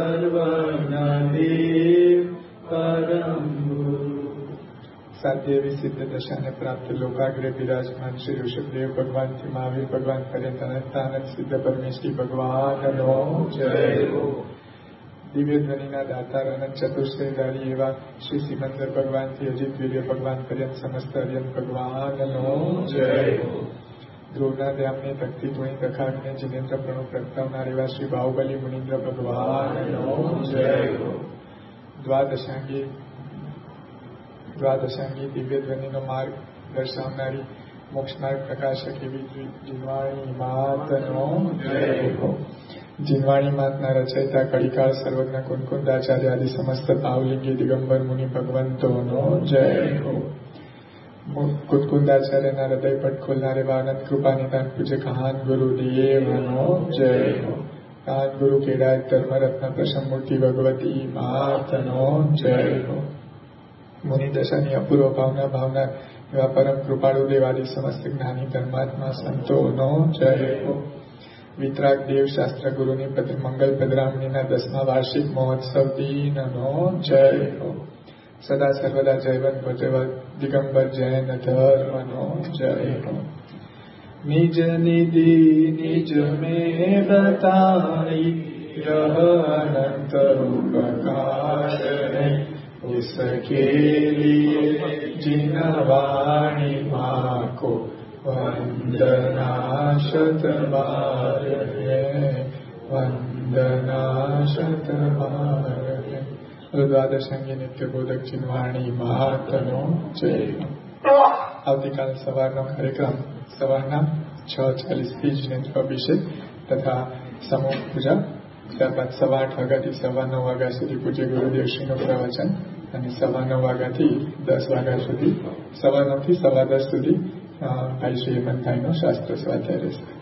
સર્વજ્ઞદેવ પરમ ગુરુ. સાધ્ય સિદ્ધ દશાને પ્રાપ્ત લોકાગ્રે વિરાજમાન શ્રી ઋષભદેવ ભગવાનથી મહાવીર ભગવાન પર્યંત અનંતાનંદ સિદ્ધ પરમેશ્વરી ભગવાનનો જય હો. દિવ્ય ધ્વનિના દાતાર અનંત ચતુર્શ્રેયધારી એવા શ્રી સિમંદર ભગવાનથી અજીત વીર્ય ભગવાન પર્યંત સમસ્ત અર્યન ભગવાનનો જય હો. ધ્રુવના ધ્યામને તકતી ધ્વનિ તખાગને જિનેન્દ્ર પ્રણવ પ્રગટાવનાર એવા શ્રી બાહુબલી મુનિન્દ્ર ભગવાનનો જય હો. દ્વાદશાંગી દ્વાદશાંગી દિવ્ય ધ્વનિનો માર્ગ દર્શાવનારી મોક્ષ માર્ગ પ્રકાશક એવી જીનવાણી માતનો જય હો. જીનવાણી માતના રચયિતા કળીકાળ સર્વજ્ઞ કુંકુંદાચાર્ય આદિ સમસ્ત ભાવલિંગી દિગંબર મુનિ ભગવંતોનો જય હો. કુંકુંદાચાર્યના હૃદય પટ ખોલનાર એવા અનંત કૃપાનિધાન પૂજ્ય કહાન ગુરુદેવનો જય હો. કહાન ગુરુ કેડાય ધર્મરત્ન પ્રસમમૂર્તિ ભગવતી માતનો જય હો. મુનિ દશાની અપૂર્વ ભાવના ભાવના એવા પરમ કૃપાળુ દેવાદી સમસ્ત જ્ઞાની ધર્માત્મા સંતોનો જય હો. વિતરાગ દેવ શાસ્ત્ર ગુરુની મંગલ પધરામણીના દસમા વાર્ષિક મહોત્સવ દિનનો જય હો. સદા સર્વદા જયવંત ભજવત દિગંબર જૈન ધર્મનો જય હો. નિજ નિધિ નિજ મેં बताई यह अनंत उपकार है उसके लिए जिन वाणी माँ को वंदना शत बार है वंदना शत बार है. દ્વાદશાંગી નિત્ય બોધક ચિન્વાણી મહાત્મનો જય. આવતીકાલ સવારનો કાર્યક્રમ સવારના છ ચાલીસથી જિનેન્દ્ર અભિષેક તથા સમૂહ પૂજા, ત્યારબાદ સવા આઠ વાગ્યાથી સવા નવ વાગ્યા સુધી પૂજ્ય ગુરુદેવશ્રીનું પ્રવચન અને સવા નવ વાગ્યાથી દસ વાગ્યા સુધી સવા નવથી સવા દસ સુધી ભાઈ શ્રી હેમંતભાઈનો શાસ્ત્ર સ્વાધ્યાય રહેશે.